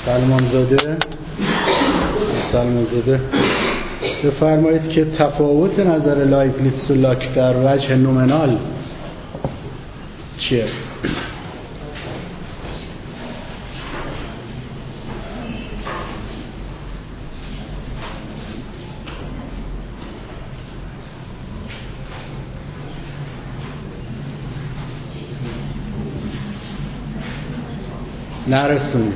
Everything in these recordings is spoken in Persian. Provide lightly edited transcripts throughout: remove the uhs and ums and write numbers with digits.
سلمانزاده بفرمایید که تفاوت نظر لایبنیتس و لاک در وجه نومنال چیه؟ نرسونید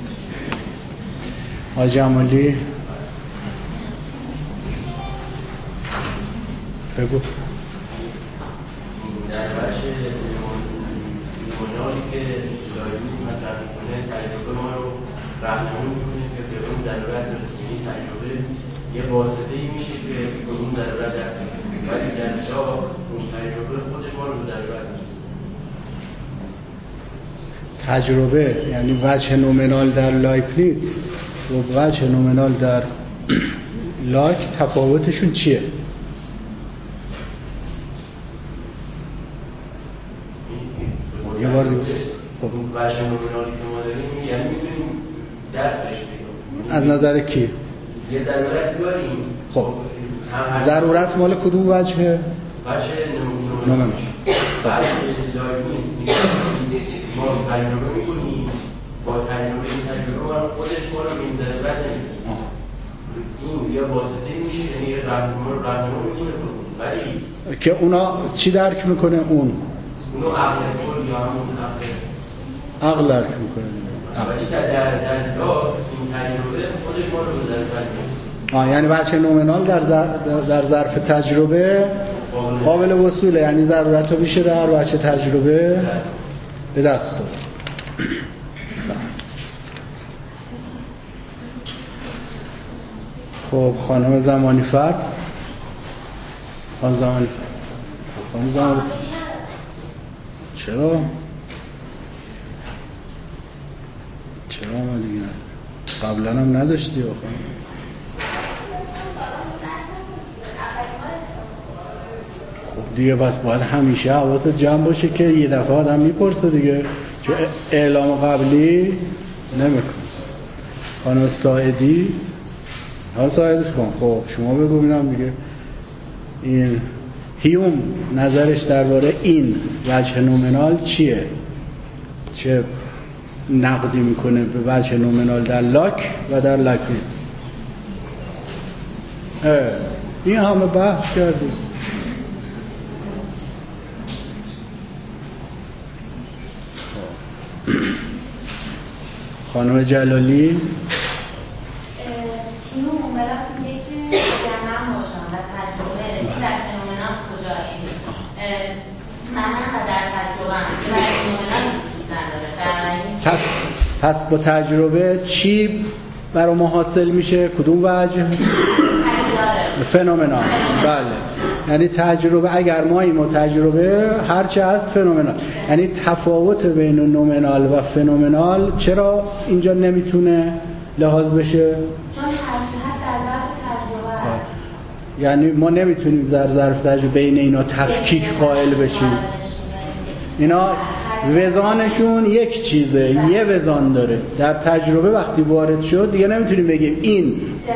آقای جمالی بگو. در بچه نومنالی که لایبنیتس مطرح میکنه تجربه ما رو راهنمایی میکنه که به اون ضرورت برسیم. این تجربه یه واسطه‌ای میشه که به اون ضرورت دست می‌کنه، ولی در جا اون تجربه خودش ما رو به ضرورت می‌رسونه. تجربه یعنی وجه نومنال در لایبنیتس و وجه نومنال در لاک تفاوتشون چیه؟ یه بار دیگه. خب وجه نومنالی که ما داریم یعنی میتونیم دست بهش بگیریم. از نظر کی؟ یه ضرورتی داریم. خب ضرورت مال کدوم وجهه؟ وجه نومنال. بعد لایبنیتس ما تجربه میکنیم، با تجربه ما خودش ما رو به این ضرورت نمیرسه. این یا واسطه میشه، یعنی یه راهنما میکنه، ولی که اونا چی درک میکنه؟ اونو عقل کل یا همون عقل درک میکنه، ولی در این تجربه خودش ما رو به ضرورت نمیرسه. یعنی وجه نومنال در ظرف تجربه قابل وصوله، یعنی ضرورت رو میشه در وجه تجربه به دست داد. خب خانم زمانی فرد، خانم زمانی چرا آمدی نه؟ قبلا هم نداشتی آخه. خب دیگه بس باید همیشه حواست جمع باشه که یه دفعه آدم میپرسه دیگه، چون اعلام قبلی نمیکن. خانم ساعدی کن. خب شما بگو ببینم دیگه. این هیوم نظرش درباره این وجه نومنال چیه؟ چه نقدی میکنه به وجه نومنال در لاک و در لایبنیتس؟ این همه بحث کردیم. خانم جلالی هیوم اومدن میگه که جمع باشن و تجربه در فنومنال کجا این در تجربه در فنومنال نداره. پس با تجربه چی برای ما حاصل میشه؟ کدوم وجه؟ فنومنال. بله، یعنی تجربه، اگر ما این تجربه هرچه از فنومنال، یعنی تفاوت بین نومنال و فنومنال چرا اینجا نمیتونه لحاظ بشه؟ چون هرچی هست در ظرف تجربه هست. یعنی ما نمیتونیم در ظرف تجربه بین اینا تفکیک قائل بشیم. اینا وزانشون یک چیزه، یه وزان داره. در تجربه وقتی وارد شد دیگه نمیتونیم بگیم این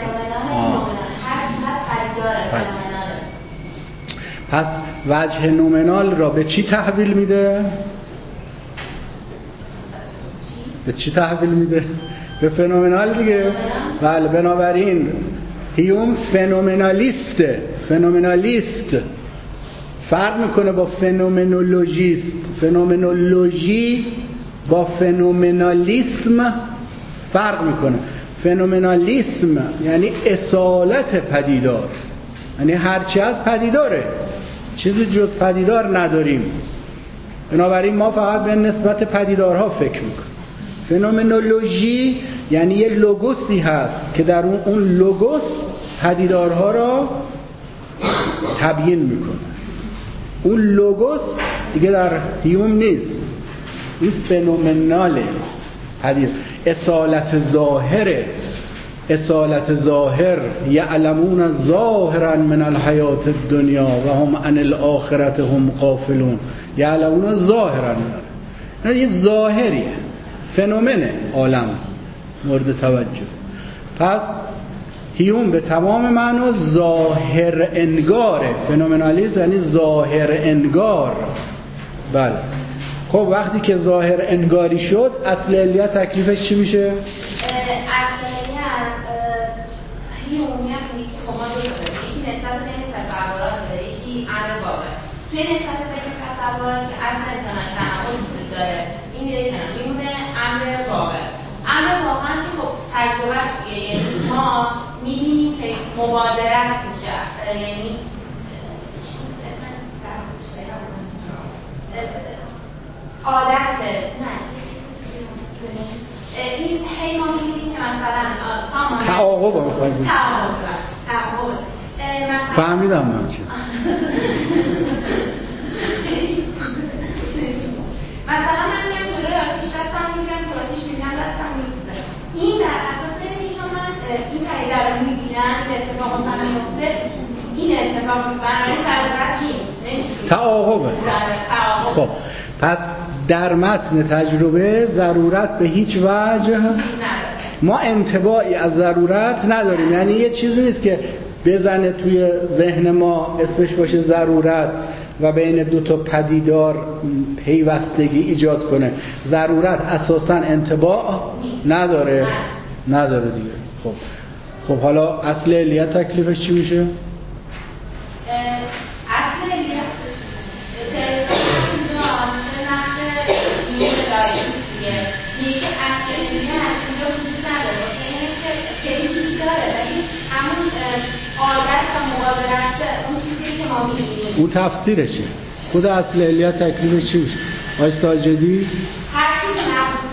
پس وجه نومنال را به چی تحویل میده؟ به فنومنال دیگه. بله، بنابراین هیوم فنومنالیست فرق میکنه با فنومنولوژیست. فنومنولوژی با فنومنالیسم فرق میکنه. فنومنالیسم یعنی اصالت پدیدار، یعنی هرچی از پدیداره، چیزی جز پدیدار نداریم، بنابراین ما فقط به نسبت پدیدارها فکر میکنیم. فنومنولوژی یعنی یه لوگوسی هست که در اون لوگوس پدیدارها را تبیین میکنه. اون لوگوس دیگه در هیوم نیست، این فنومناله. حدیث اصالت ظاهر یعلمون ظاهرا من الحیات الدنیا و هم عن الاخرت هم غافلون. یعلمون ظاهرا، نه یه ظاهریه، فنومنه عالم. مورد توجه. پس هیوم به تمام معنا ظاهر انگاره. فنومنالیسم یعنی ظاهر انگار. بله. خب وقتی که ظاهر انگاری شد اصل علیت تکلیفش چی میشه؟ اصل علیت هیوم میگه که خب ما دو تا داریم، یکی نسبت بین تصورات داره، یکی امر واقع. توی نسبت بین تصورات که اصل تناقض وجود داره این میره کنار، میمونه امر واقع. امر واقعا که خب تجربه چیه، یعنی ما میبینیم که مبادرت میشه، یعنی عادت نه این هی ما می‌بینیم که مثلا تعاقب رو می‌خوایم تعاقب فهمیدم من چی مثلا من میگم جلوی آتیش دستم میگم که آتیش میگم دستم میسوزه. این در اساس اینه که من این پدیده رو میبینم، این اتفاق مثلا میفته، این اتفاق برای ضرورت نیست، تعاقبه. خب پس در متن تجربه ضرورت به هیچ وجه ما انطباعی از ضرورت نداریم. یعنی یه چیزی نیست که بزنه توی ذهن ما اسمش باشه ضرورت و بین دو تا پدیدار پیوستگی ایجاد کنه. ضرورت اساساً انطباع نداره دیگه. خب حالا اصل علیت تکلیفش چی میشه؟ اصل علیت میگه اصل علیت اینجا وجود نداره، یعنی وجود داره ولی همون عادت و مبادرت اون چیزی که ما می‌بینیم اون تفسیرشه. خود اصل علیت تکلیفش چی میشه؟ آقای ساجدی؟ هر چیز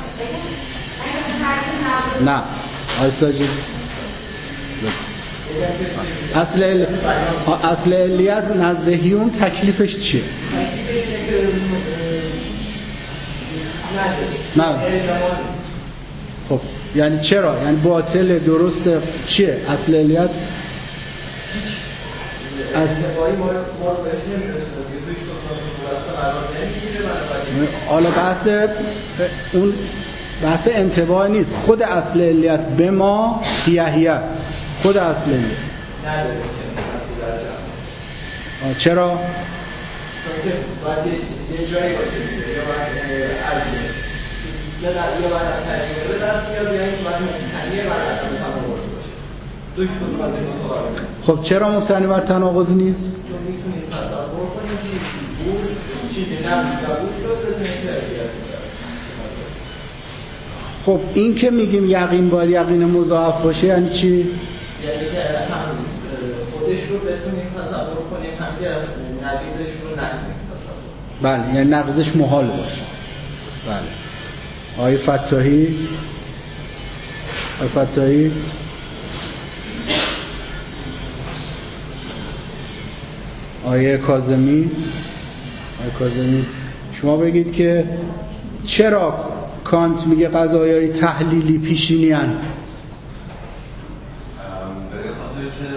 نبود. نه آقای ساجدی اصل علیت نزد هیوم تکلیفش چیه؟ نه. خب یعنی چرا؟ یعنی باطل درست چیه؟ اصل علیت حالا بحث انطباع نیست. خود اصل علیت به ما هیه خود اصل علیت چرا؟ چون که باید یه جایی باشه یا باید از تجربه به دست بیاد یا این باید مبتنی بر عدم تناقض باشه. دوش کدوم از این متقابل. خب چرا مبتنی بر تناقض نیست؟ چون میتونید تصور کنید چیزی نبود قبول شد بدون اینکه احتیاج داره. خب این که میگیم یقین باید یقین مضاعف باشه یعنی چی؟ یعنی که هم خودش رو بتونیم تصور کنیم هم که نقیضش رو نکنیم تصور. بله یعنی نقضش محال باشه. بله. آقای فتاحی آقای کاظمی شما بگید که چرا کانت میگه قضایای تحلیلی پیشینی هن؟ به خاطر که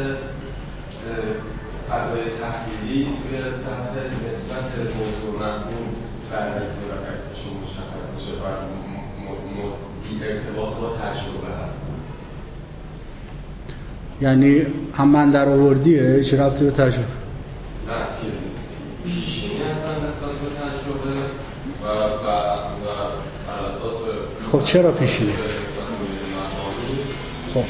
قضایای تحلیلی توی سطح نسبت موضوع مفهوم بعد از مرکبش مشخص میشه و ارتباط با تجربه هست. یعنی هم من در آوردیه چه ربطی به تجربه؟ نه که پیشینی هستن نسبت به تجربه و بر اساس خب چرا پیشینی؟ خب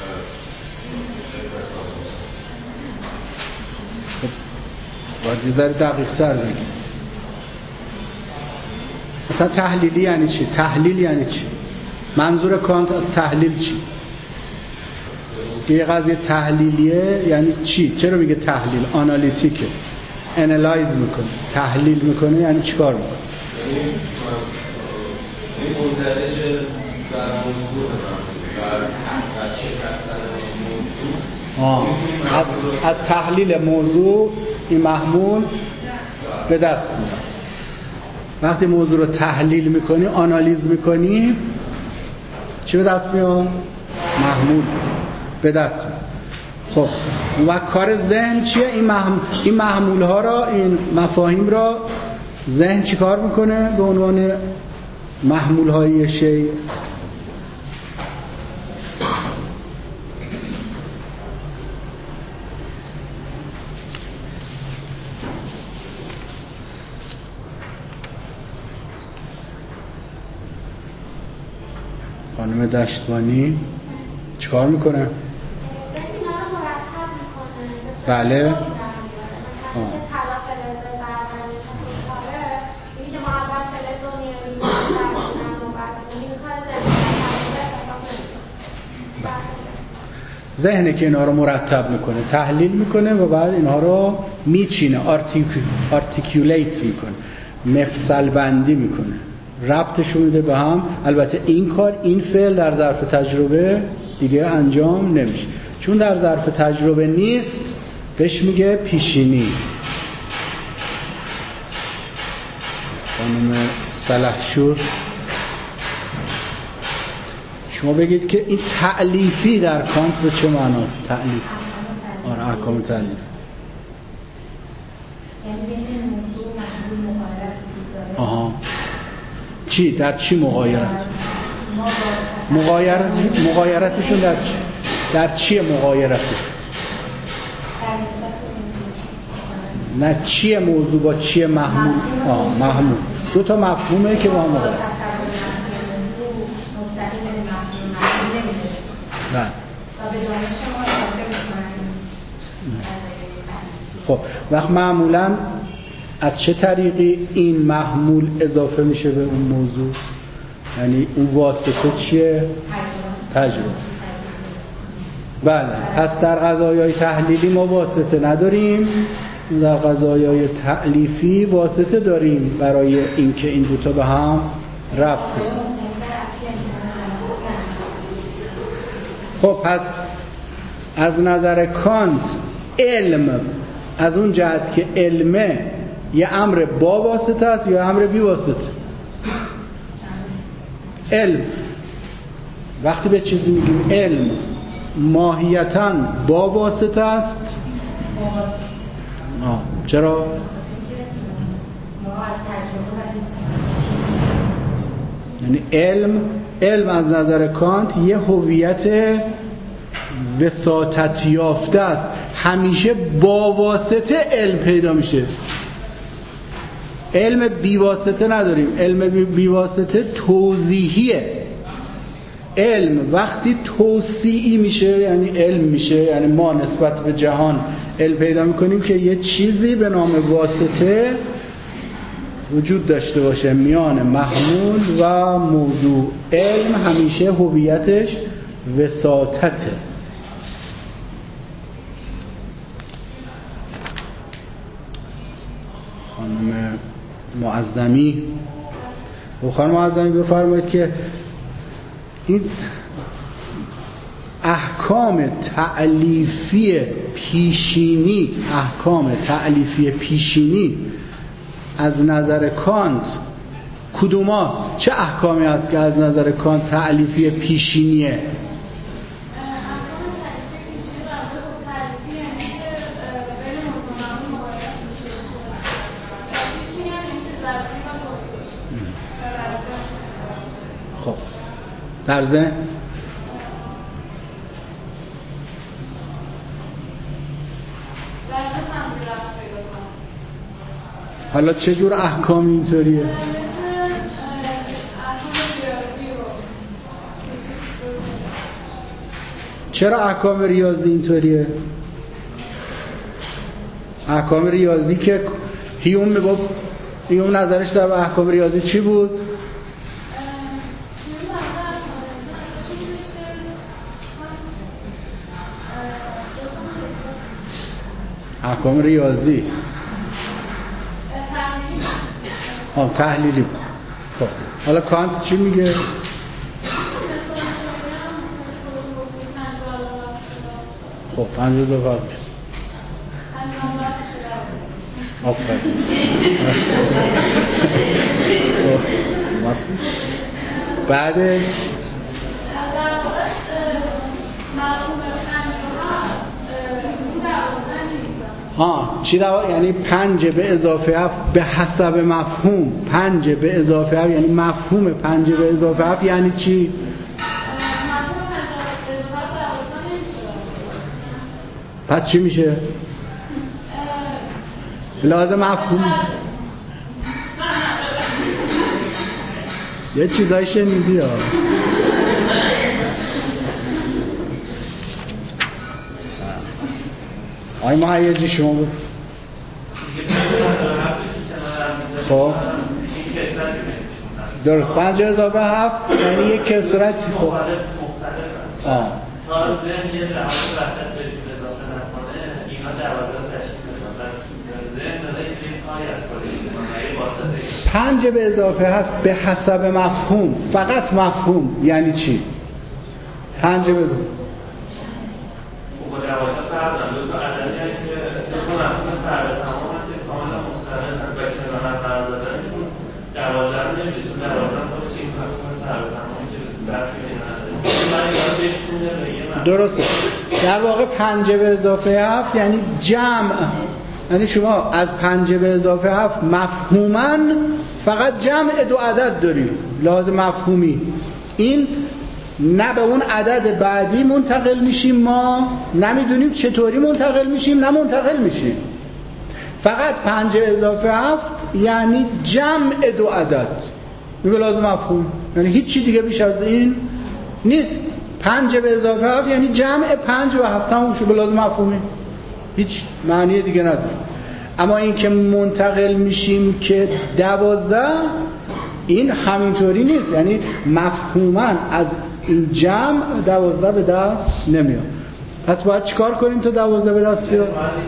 باید یه ذره دقیق تر بگیم. مثلا تحلیلی یعنی چی؟ تحلیل یعنی چی؟ منظور کانت از تحلیل چی؟ یه قضیه تحلیلیه یعنی چی؟ چرا میگه تحلیل؟ آنالیتیکه، انالایز میکنه، تحلیل میکنه یعنی چی کار میکنه؟ این منتج در موضوع در شکستن موضوع از تحلیل موضوع این محمول به دست میاد. وقتی موضوع رو تحلیل میکنی، آنالیز میکنی، چی به دست میاد؟ محمول به دست میاد. خب و کار ذهن چیه؟ این محمول ها را، این مفاهیم را ذهن چی کار میکنه به عنوان محمول های شیء؟ خانم دشتوانی چیکار میکنه؟ بله. ذهنه که اینا رو مرتب میکنه، تحلیل میکنه و بعد اینها رو میچینه، آرتیکولیت میکنه، مفصل بندی میکنه، ربطشون میده به هم. البته این کار، این فعل در ظرف تجربه دیگه انجام نمیشه، چون در ظرف تجربه نیست، بهش میگه پیشینی. خانم سلحشور شما بگید که این تألیفی در کانت به چه معناست؟ تألیف. آره، احکام تألیف. یعنی بین موضوع و محمول مغایرت داره. آها. چی؟ در چی مغایرت؟ مغایرتشون در چی؟ در چیه مغایرتش؟ نه چیه موضوع با چیه محمول؟ محمول. دو تا مفهومه که با هم مغایرت. نه. و به دانش ما اضافه می‌کنیم. خب وقت معمولاً از چه طریقی این محمول اضافه میشه به اون موضوع؟ یعنی اون واسطه چیه؟ تجربه. بله. پس در قضایای تحلیلی ما واسطه نداریم، در قضایای تألیفی واسطه داریم برای اینکه این دوتا به هم ربط کنن. خب پس از نظر کانت علم از اون جهت که علمه یه امر با واسطه است یا امر بی واسطه؟ علم وقتی به چیزی میگیم علم ماهیتاً با واسطه است. چرا؟ یعنی علم از نظر کانت یه هویت وساطت یافته است، همیشه با واسطه علم پیدا میشه. علم بی واسطه نداریم. علم بی واسطه توضیحیه. علم وقتی توصیعی میشه یعنی علم میشه، یعنی ما نسبت به جهان علم پیدا میکنیم که یه چیزی به نام واسطه وجود داشته باشه میان محمول و موضوع. علم همیشه هویتش وساطته. خانم معظمی بفرمایید که این احکام تألیفی پیشینی از نظر کانت کدوم هست؟ چه احکامی هست که از نظر کانت تألیفی پیشینیه؟ خب در ذهن حالا چه جور احکام اینطوریه؟ چرا احکام ریاضی اینطوریه؟ احکام ریاضی که هیوم میگفت، هیوم نظرش در احکام ریاضی چی بود؟ احکام ریاضی تحلیلی. خب حالا کانت چی میگه؟ خب 50 فرق میشه. آفرین. بعدش چی یعنی 5 به اضافه 7 به حسب مفهوم. 5 به اضافه 7 یعنی مفهوم 5 به اضافه 7 یعنی چی؟ پس چی میشه؟ لازم مفهوم یه چیزایی شنیدی ها. آقای مهیجی شما بود. خب درست 5 اضافه 7 یعنی یک کسرت. خب تا ذهن یه لحاظ وحدت بهشون اضافه نکنه اینا 12 تشکیل بدن. پس ذهن داره که این پای از کاری کنه. 5 به اضافه 7 به حسب مفهوم، فقط مفهوم یعنی چی؟ 5 به اضافه با 12 فرق دارن. دو تا عددی هست که دو تا مفهوم سر به تمام هست که کاملا مستقل هست و کنار هم قرار دادنشون 12 رو نمیده. چون 12 خودش این مفهوم سر به تمام که برخی درسته. در واقع 5 به اضافه 7 یعنی جمع، یعنی شما از 5 به اضافه 7 مفهوماً فقط جمع دو عدد داریم لحاظ مفهومی. این نه به اون عدد بعدی منتقل میشیم، ما نمیدونیم چطوری منتقل میشیم، نه منتقل میشیم. فقط 5 اضافه 7 یعنی جمع دو عدد، این به لحاظ مفهوم، یعنی هیچی دیگه بیش از این نیست. 5 به اضافه 7 یعنی جمع 5 و 7 هم به لازم مفهومی، هیچ معنی دیگه نداره. اما این که منتقل میشیم که 12، این همینطوری نیست، یعنی مفهوما از این جمع 12 به دست نمیاد. پس باید چیکار کنیم تا 12 به دست بیاد؟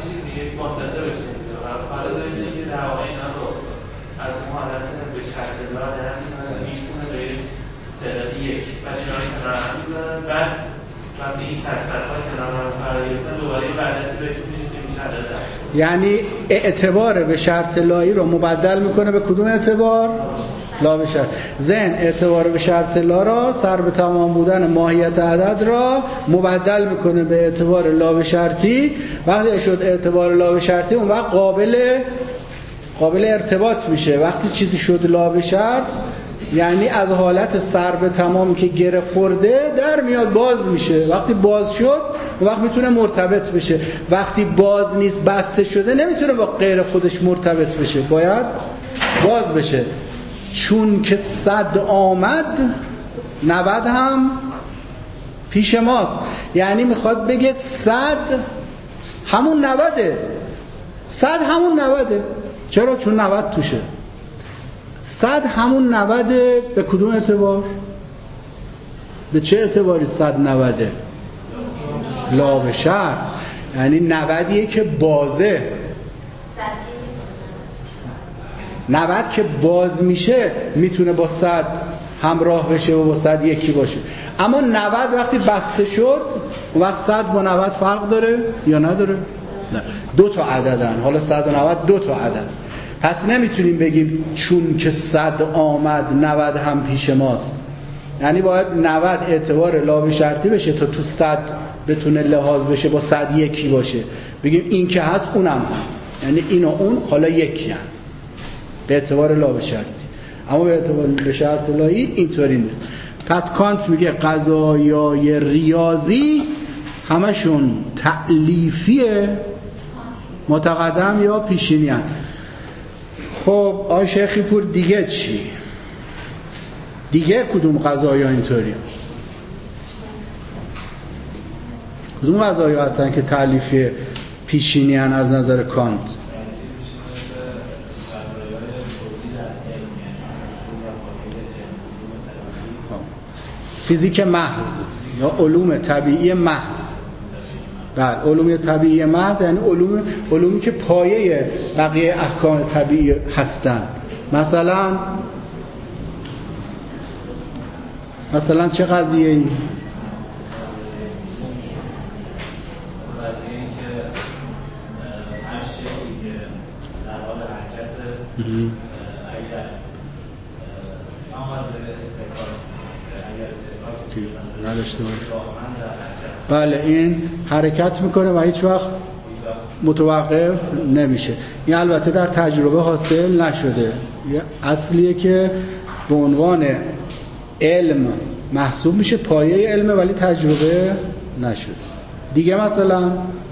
یعنی اعتبار به شرط لایی رو مبدل میکنه به کدوم اعتبار؟ لا به شرط. ذهن اعتبار به شرط لا را، سر به تمام بودن ماهیت عدد را مبدل میکنه به اعتبار لا به شرطی. وقتی شد اعتبار لا به شرطی اون وقت قابل ارتباط میشه. وقتی چیزی شد لا به شرط یعنی از حالت سر به تمام که گره خورده در میاد، باز میشه. وقتی باز شد اون وقت میتونه مرتبط بشه. وقتی باز نیست، بسته شده، نمیتونه با غیر خودش مرتبط بشه، باید باز بشه. چون که 100 آمد 90 هم پیش ماست. یعنی میخواد بگه 100 همون 90، 100 همون 90. چرا؟ چون 90 توشه. 100 همون 90 به کدوم اعتبار؟ به چه اعتباری 100 90؟ لا به شرط. یعنی 90یه که بازه، 90 که باز میشه میتونه با 100 همراه بشه و با 100 یکی باشه. اما 90 وقتی بسته شد اون وقت 100 با 90 فرق داره یا نداره؟ نه. دو تا عددن. حالا 190 دو تا عدد. پس نمیتونیم بگیم چون که 100 آمد 90 هم پیش ماست. یعنی باید 90 اعتبار لا به شرطی بشه تا تو 100 بتونه لحاظ بشه، با 100 یکی باشه. بگیم این که هست اونم هست، یعنی این و اون حالا یکی هست به اعتبار لا به شرطی. اما به اعتبار به شرط لایی اینطوری نیست. پس کانت میگه قضایای ریاضی همشون تألیفی متقدم یا پیشینی هست. خب آقای شیخی پور دیگه چی؟ دیگه کدوم قضایا اینطوری؟ کدوم قضایا هستن که تألیفی پیشینی هستن از نظر کانت؟ فیزیک محض یا علوم طبیعی محض. بله، علوم طبیعی محض یعنی علومی که پایه بقیه احکام طبیعی هستن. مثلا چه قضیه‌ای؟ قضیه‌ای که هر شیئی که در حال حرکت اگر آماده به استقرار نداشته باشه، بله این حرکت میکنه و هیچ وقت متوقف نمیشه. این البته در تجربه حاصل نشده، یه اصلیه که به عنوان علم محسوب میشه، پایه علمه، ولی تجربه نشده. دیگه مثلا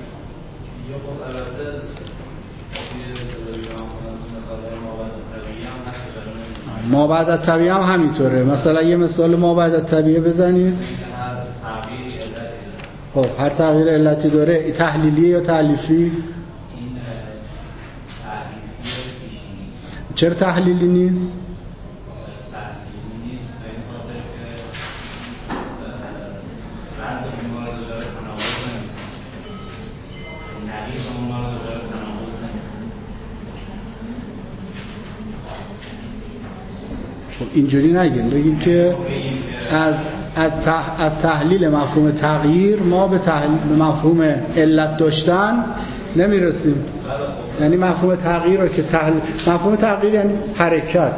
مابعد طبیعی هم همینطوره. مثلا یه مثال مابعد طبیعی بزنید. خب هر تغییر علتی داره، تحلیلیه یا تألیفی؟ این تحلیفی پیشینی. چرا تحلیلی نیست؟ تحلیلی نیست به این خاطر که بعض بیمار رو داره تناقض نمی‌کنه، نقیض بیمار رو داره تناقض نمی‌کنه. خب اینجوری نگیم، بگیم که از تحلیل مفهوم تغییر ما به مفهوم علت داشتن نمیرسیم. یعنی مفهوم تغییر رو که مفهوم تغییر یعنی حرکت،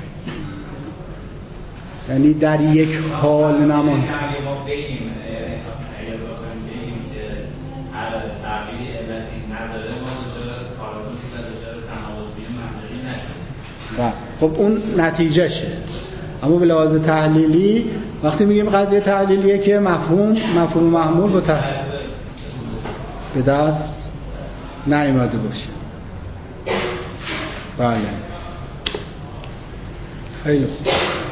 یعنی در یک حال نمان. ما بگیم اگر بخوایم بگیم که هر تغییری علتی نداره ما دچار پارادوکس و دچار تناقض منطقی نشیم. خب اون نتیجهشه. اما به لحاظ تحلیلی وقتی میگیم قضیه تحلیلیه که مفهوم محمول به دست نیامده باشه. بله خیلی خوب.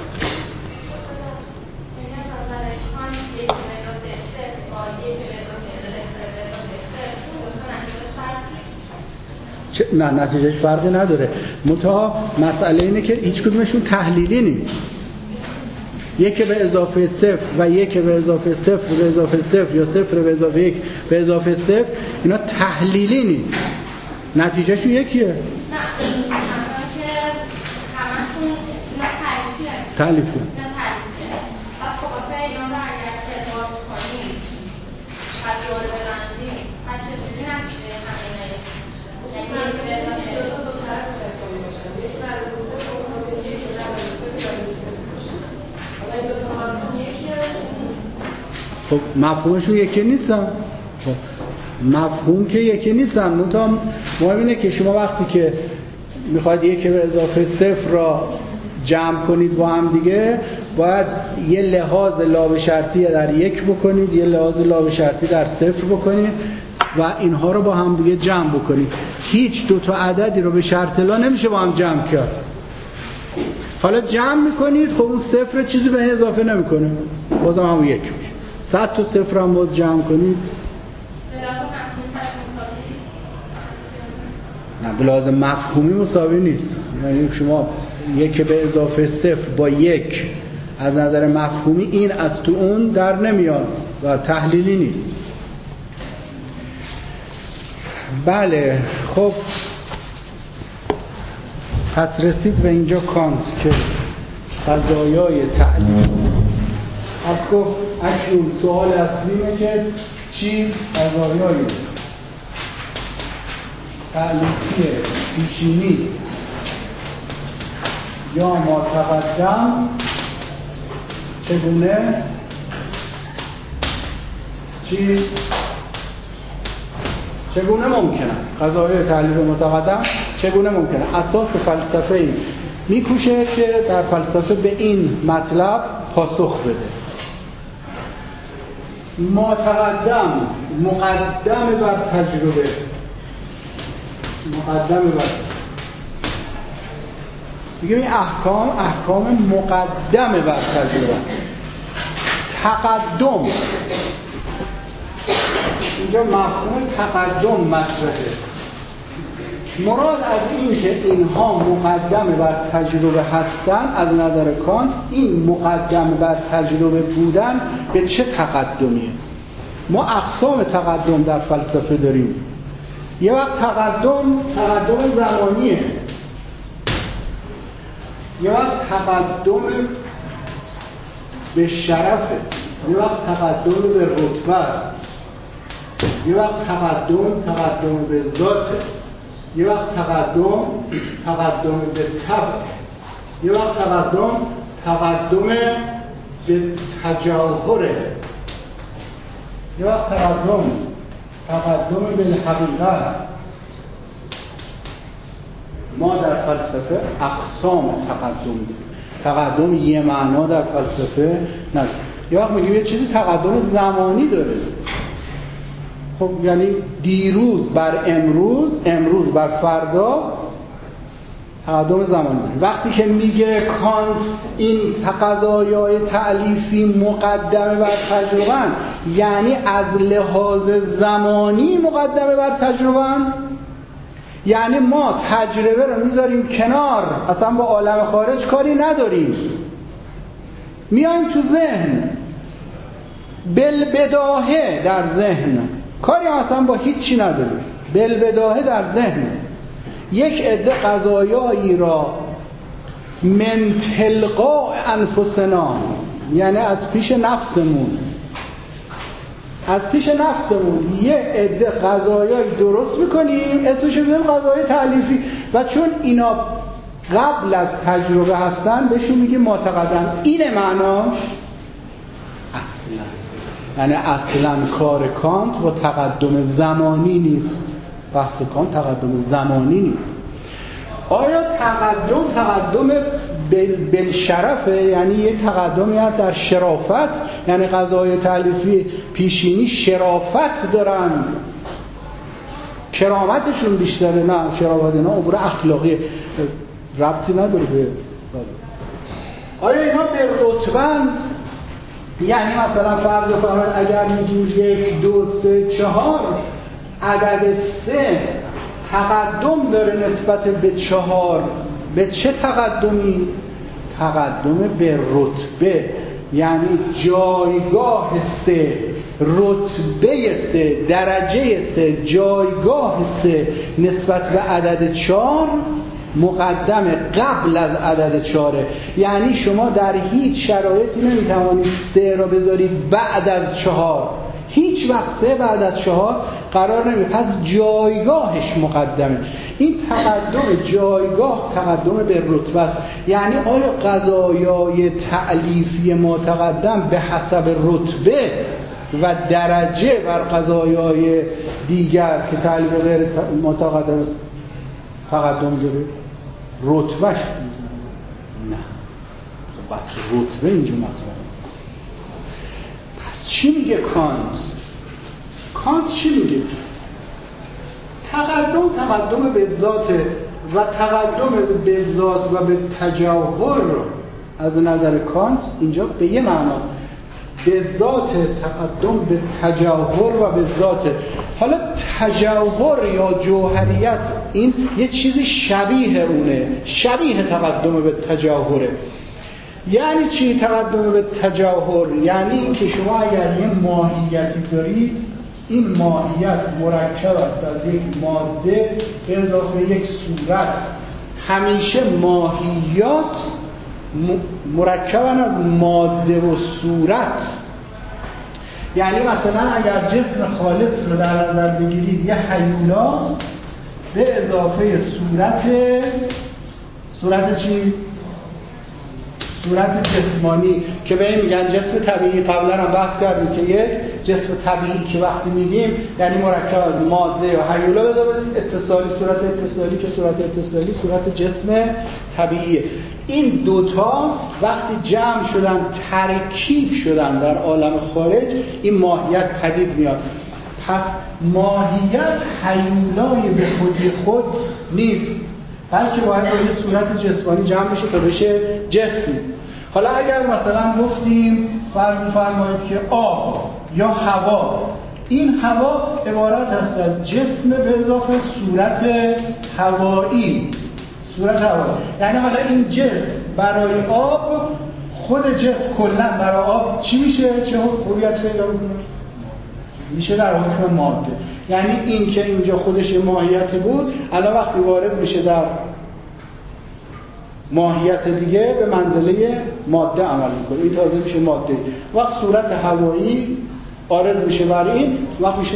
نه نتیجهش فرقی نداره، منتها مسئله اینه که هیچ کدومشون تحلیلی نیست. یک به اضافه صفر و یک به اضافه صفر به اضافه صفر یا صفر به اضافه یک به اضافه صفر اینا تحلیلی نیست، نتیجهشون یکیه. نه مثلا که همشون تحلیفی. پس خب واسه اینا رو اگر ارتباط کنیم تجربه ببندیم پس چجوری نتیجه همینه؟ خب مفهومشون یکی نیستن. خب مفهوم که یکی نیستن، منتها مهم اینه که شما وقتی که میخواید یک به اضافه صفر را جمع کنید با هم دیگه باید یه لحاظ لابه شرطی در یک بکنید، یه لحاظ لابه شرطی در صفر بکنید و اینها رو با هم دیگه جمع بکنید. هیچ دو تا عددی رو به شرط لا نمیشه با هم جمع کرد. حالا جمع میکنید، خب اون صفر چیزی به این اضافه نمیکنه، بازم هم یک میشه. 100 تا صفر هم باز جمع کنید نه به لحاظ مفهومی مساوی نیست. یعنی شما یک به اضافه صفر با یک از نظر مفهومی این از تو اون در نمیاد و تحلیلی نیست. بله خب پس رسید به اینجا کانت که قضایای تعلیل از گفت اکنون سوال اصلی اینه که چی قضایای تعلیفی پیشینی یا ما تقدم چگونه ممکن است، قضایای تعلیف متقدم چگونه ممکن است. اساس فلسفه ای میکوشه که در فلسفه به این مطلب پاسخ بده. ما تقدم مقدم بر تجربه، مقدم بر میگیم این احکام مقدم بر تجربه. تقدم اینجا مفهوم تقدم مطرحه. مراد از این که اینها مقدم بر تجربه هستن از نظر کانت این مقدم بر تجربه بودن به چه تقدمیه؟ ما اقسام تقدم در فلسفه داریم. یه وقت تقدم زمانیه، یه وقت تقدم به شرفه، یه وقت تقدم به رتبه است، یه وقت تقدم به ذاته، یه وقت تقدم به طبع، یه وقت تقدم به تجاهره، یه وقت تقدم به حقیقت. ما در فلسفه اقسام تقدم داریم. تقدم یه معنا در فلسفه نداره. یه وقت میگیم یه چیزی تقدم زمانی داره، خب یعنی دیروز بر امروز بر فردا تقدم زمانی داره. وقتی که میگه کانت این قضایای تألیفی مقدمه بر تجربه یعنی از لحاظ زمانی مقدمه بر تجربه هم. یعنی ما تجربه رو میذاریم کنار، اصلا با عالم خارج کاری نداریم، میایم تو ذهن بالبداهه در ذهن، کاری اصلا با هیچی نداریم، بالبداهه در ذهن یک عده قضایایی را من تلقاء انفسنا، یعنی از پیش نفسمون یه عده قضایایی درست میکنیم، اسمش رو میذاریم قضایای تألیفی، و چون اینا قبل از تجربه هستن بهشون میگیم ماتقدم. اینه معناش اصلا، یعنی اصلا کار کانت با تقدم زمانی نیست، بحث کانت تقدم زمانی نیست. آیا تقدم بالشرفه؟ یعنی یه تقدمی هست در شرافت، یعنی قضای تألیفی پیشینی شرافت دارند، کرامتشون بیشتره؟ نه، شرافت اینا امور اخلاقی ربطی نداره به. آیا اینا به رتبند؟ یعنی مثلا فرض بفرمایید اگر میگیم 1 2 3 4 عدد 3 تقدم داره نسبت به 4، به چه تقدمی؟ تقدم به رتبه، یعنی جایگاه 3، رتبه 3، درجه 3، جایگاه 3 نسبت به عدد 4 مقدم قبل از عدد 4. یعنی شما در هیچ شرایطی نمیتوانید 3 را بذارید بعد از 4، هیچ وقت 3 بعد از 4 قرار نمیگیره، پس جایگاهش مقدمه. این تقدم جایگاه تقدم به رتبه است. یعنی آیا قضایای تألیفی متقدم به حسب رتبه و درجه بر قضایای دیگر که تألیف غیر متقدم تقدم داره؟ رتبهش نه، بحث رتبه اینجا مطرحه. پس چی میگه کانت چی میگه؟ تقدم به ذات و تقدم به ذات و به تجاهر از نظر کانت اینجا به یه معناست، به ذات تقدم به تجاهر و به ذات. حالا تجاهر یا جوهریت این یه چیزی شبیه اونه، شبیه تقدم به تجاهره. یعنی چی تقدم به تجاهر؟ یعنی این که شما اگر یه ماهیتی دارید، این ماهیت مرکب است از یک ماده به اضافه یک صورت. همیشه ماهیات مرکبن از ماده و صورت. یعنی مثلا اگر جسم خالص رو در نظر بگیرید، یه هیولاست به اضافه صورت چی؟ صورت جسمانی که به این میگن جسم طبیعی. قبلا هم بحث کردیم که یک جسم طبیعی که وقتی میگیم یعنی مرکب از ماده یا هیولا به اضافه اتصالی، صورت اتصالی که صورت اتصالی صورت جسم طبیعیه. این دوتا وقتی جمع شدن ترکیب شدن در عالم خارج، این ماهیت پدید میاد. پس ماهیت هیولای به خودی خود نیست، بلکه باید با یه صورت جسمانی جمع بشه تا بشه جسم. حالا اگر مثلا گفتیم فرمایید که آب یا هوا، این هوا عبارت است از جسم به اضافه صورت هوایی، یعنی حالا این جسم برای آب، خود جسم کلا برای آب چی میشه؟ چه هویت پیدا میکنه؟ میشه در حکم ماده. یعنی این که اینجا خودش ماهیت بود، الان وقتی وارد میشه در ماهیت دیگه به منزله ماده عمل میکنه، این تازه میشه ماده. وقت صورت هوایی عارض میشه برای این، وقت میشه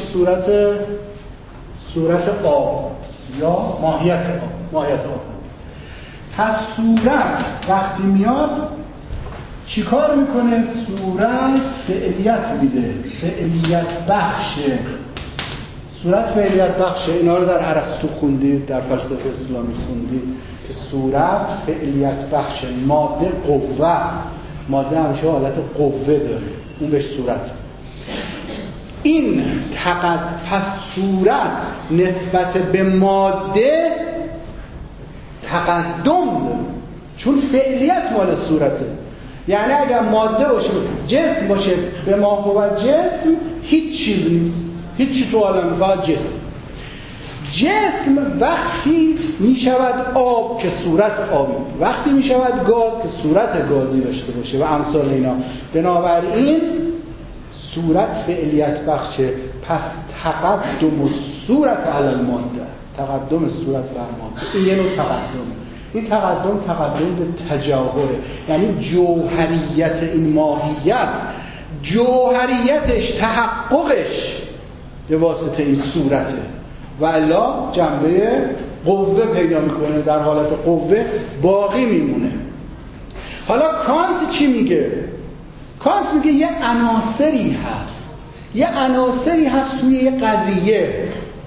صورت آب یا ماهیت آب. پس صورت وقتی میاد چیکار میکنه؟ صورت فعلیت میده، فعلیت بخشه. صورت فعلیت بخشه. اینا رو در ارسطو خوندید، در فلسفه اسلامی خوندید که صورت فعلیت بخشه. ماده قوه است، ماده همیشه حالت قوه داره، اون بهش صورت. این پس صورت نسبت به ماده تقدم داره، چون فعلیت مال صورته. یعنی اگر ماده باشه جسم باشه به ما بود جسم هیچ چیز نیست، هیچی تو عالم فقط جسم. جسم وقتی می شود آب که صورت آبی، وقتی می شود گاز که صورت گازی داشته باشه و امثال اینا. بنابراین صورت فعلیت بخشه. پس تقدم صورت علی الماده، تقدم صورت بر ماده، این یه نوع تقدمه. این تقدم به تجاهره، یعنی جوهریت این ماهیت، جوهریتش، تحققش به واسطه این صورته و الا جنبه قوه پیدا میکنه، در حالت قوه باقی میمونه. حالا کانت چی میگه؟ کانت میگه یه عناصری هست، یه عناصری هست توی یه قضیه،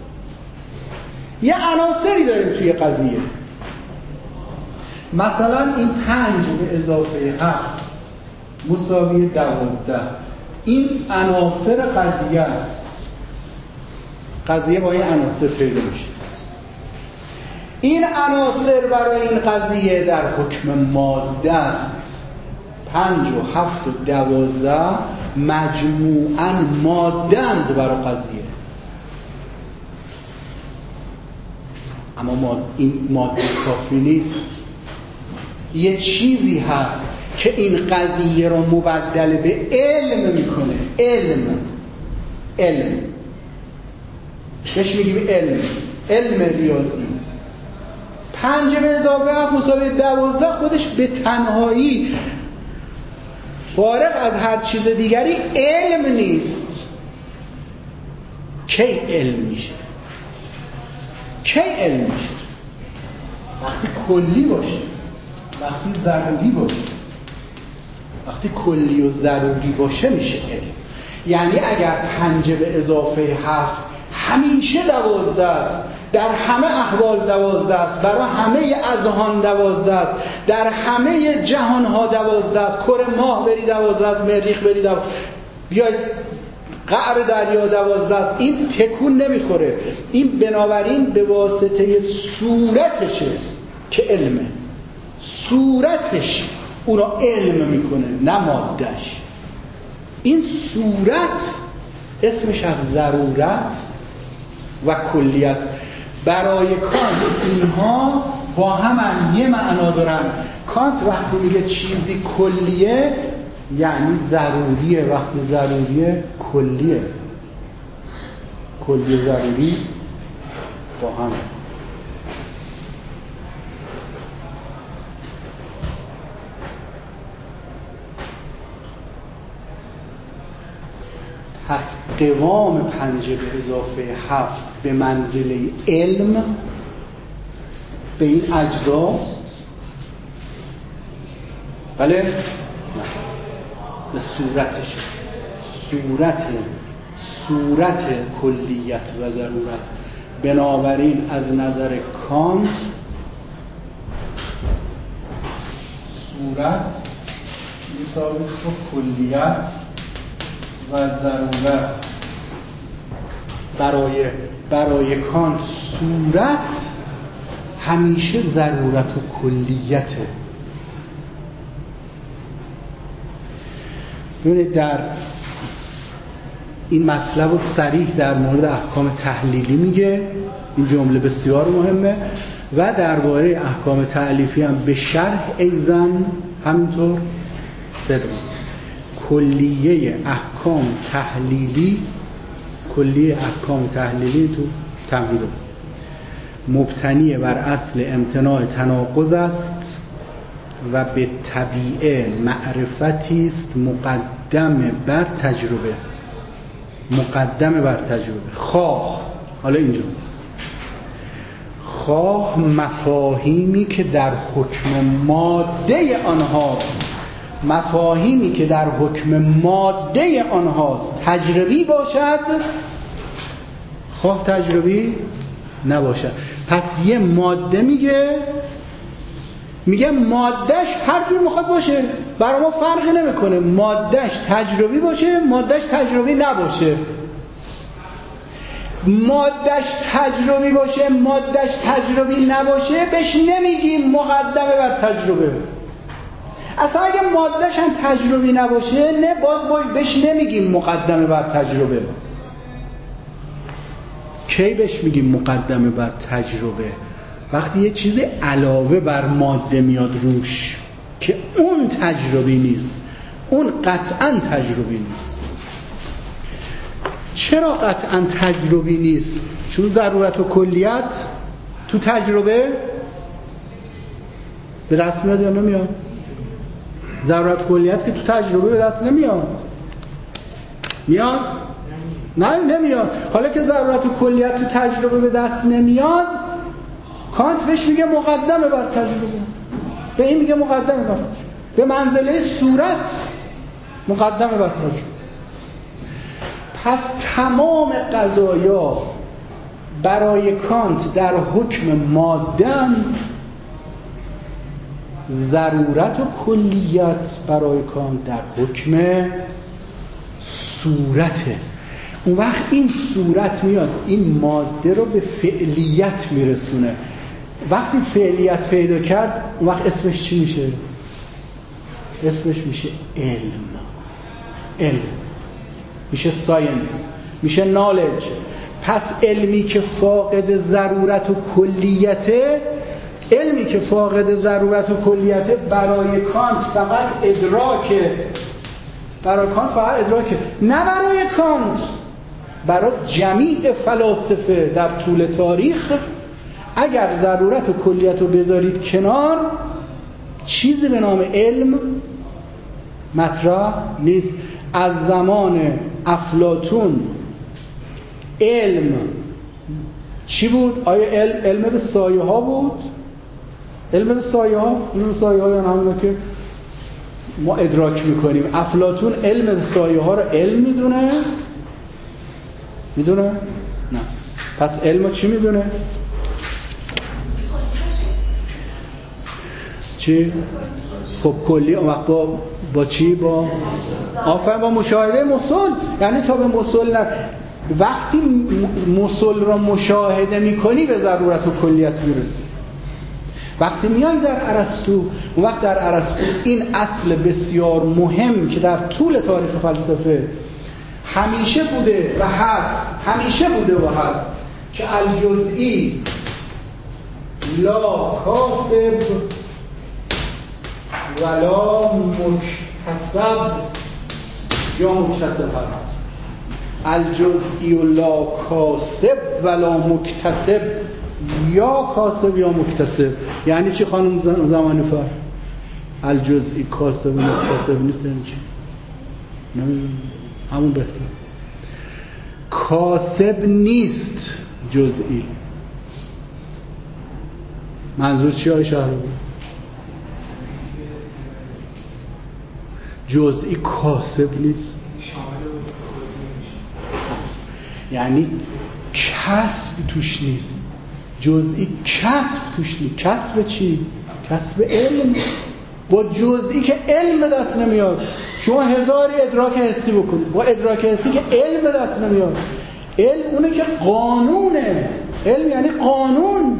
یه عناصری داریم توی قضیه. مثلا این 5 به اضافه 7 مساوی 12، این عناصر قضیه است. قضیه با این عناصر پیدا میشه. این عناصر برای این قضیه در حکم ماده است. 5 و 7 و 12 مجموعاً ماده‌اند برای قضیه. اما این ماده کافی نیست. یه چیزی هست که این قضیه رو مبدل به علم میکنه. علم بهش میگیم علم ریاضی. 5 به اضافه 7 مساوی 12 خودش به تنهایی فارغ از هر چیز دیگری علم نیست. کی علم میشه؟ وقتی کلی باشه، وقتی ضروری باشه. وقتی کلی و ضروری باشه میشه علم. یعنی اگر 5 به اضافه 7 همیشه 12 است، در همه احوال 12 است، برای همه اذهان 12 است، در همه جهانها 12 است، کره ماه بری 12 است، مریخ بری 12 بیاید قعر دریا 12 است، این تکون نمیخوره. این بنابراین به واسطه صورتشه که علمه. صورتش اونو علم میکنه، نه مادهش. این صورت اسمش از ضرورت و کلیت. برای کانت اینها با هم یه معنا دارن. کانت وقتی میگه چیزی کلیه یعنی ضروریه، وقتی ضروریه کلیه. کلی ضروری با هم. پس قوام 5 به اضافه 7 به منزله علم به این اجزاست. بله؟ به صورتش، صورت کلیت و ضرورت. بنابراین از نظر کانت صورت مساوی است با کلیت و ضرورت. برای کانت صورت همیشه ضرورت و کلیته. ببینید در این مطلب و صریح در مورد احکام تحلیلی میگه، این جمله بسیار مهمه، و درباره احکام تألیفی هم به شرح ایزن همینطور صدق. کلیه احکام تحلیلی تو تمهیدات مبتنی بر اصل امتناع تناقض است و به طبیعه معرفتی است مقدم بر تجربه. حالا اینجا خواه مفاهیمی که در حکم ماده آنهاست تجربی باشد، خواه تجربی نباشد. پس یه ماده میگه مادهش هر جور میخواد باشه، برای ما فرقی نمیکنه. مادهش تجربی باشه، مادهش تجربی نباشه. مادهش تجربی باشه، مادهش تجربی نباشه، بهش نمیگیم مقدمه بر تجربه. اصلا اگه مادهش هم تجربی نباشه نه باز بهش نمیگیم مقدمه بر تجربه. کی بهش میگیم مقدمه بر تجربه؟ وقتی یه چیز علاوه بر ماده میاد روش که اون تجربی نیست، اون قطعا تجربی نیست. چرا قطعا تجربی نیست؟ چون ضرورت و کلیت تو تجربه به دست میاد یا نمیاد؟ ضرورت و کلیت که تو تجربه به دست نمیاد. میاد؟ نه نمیاد. حالا که ضرورت و کلیت تو تجربه به دست نمیاد، کانت بهش میگه مقدمه بر تجربه. به این میگه مقدمه بر تجربه، به منزله صورت مقدمه بر تجربه. پس تمام قضایا برای کانت در حکم ماده‌اند، ضرورت و کلیت برای کانت در حکم صورته. اون وقت این صورت میاد این ماده رو به فعلیت میرسونه. وقتی فعلیت پیدا کرد اون وقت اسمش چی میشه؟ اسمش میشه علم میشه ساینس، میشه نالج. پس علمی که فاقد ضرورت و کلیته، علمی که فاقد ضرورت و کلیته برای کانت فقط ادراکه. برای کانت فقط ادراکه، نه برای کانت، برای جمیع فلاسفه در طول تاریخ. اگر ضرورت و کلیت رو بذارید کنار، چیزی به نام علم مطرح نیست. از زمان افلاطون علم چی بود؟ آیا علم به سایه ها بود؟ علم به سایه ها؟ علم به سایه ها یعنی همونه که ما ادراک میکنیم. افلاطون علم به سایه ها رو علم میدونه؟ میدونه؟ نه. پس علم چی میدونه؟ چی؟ خب کلی. اون وقت با چی؟ با آفرین، با مشاهده مسل. یعنی تا به مسل وقتی مسل را مشاهده میکنی به ضرورت و کلیت میرسی. وقتی میای در ارسطو، اون وقت در ارسطو این اصل بسیار مهم که در طول تاریخ فلسفه همیشه بوده و هست که الجزئی لا کاسب ولا مکتسب یا مکتسب هست. الجزئی لا کاسب ولا مکتسب، یا کاسب یا مکتسب. یعنی چی خانم زمانی فر؟ الجزئی کاسب و مکتسب نیست. یعنی چی؟ نمیدونم. همون بهتر. کاسب نیست جزئی. منظور چی های شهر بود؟ جزئی کاسب نیست، یعنی کسب توش نیست. جزئی کسب توش نیست. کسب چی؟ کسب علم. با جزئی که علم به دست نمیاد. شما هزاری ادراک حسی بکنید، با ادراک حسی که علم به دست نمیاد. علم اونه که قانونه. علم یعنی قانون.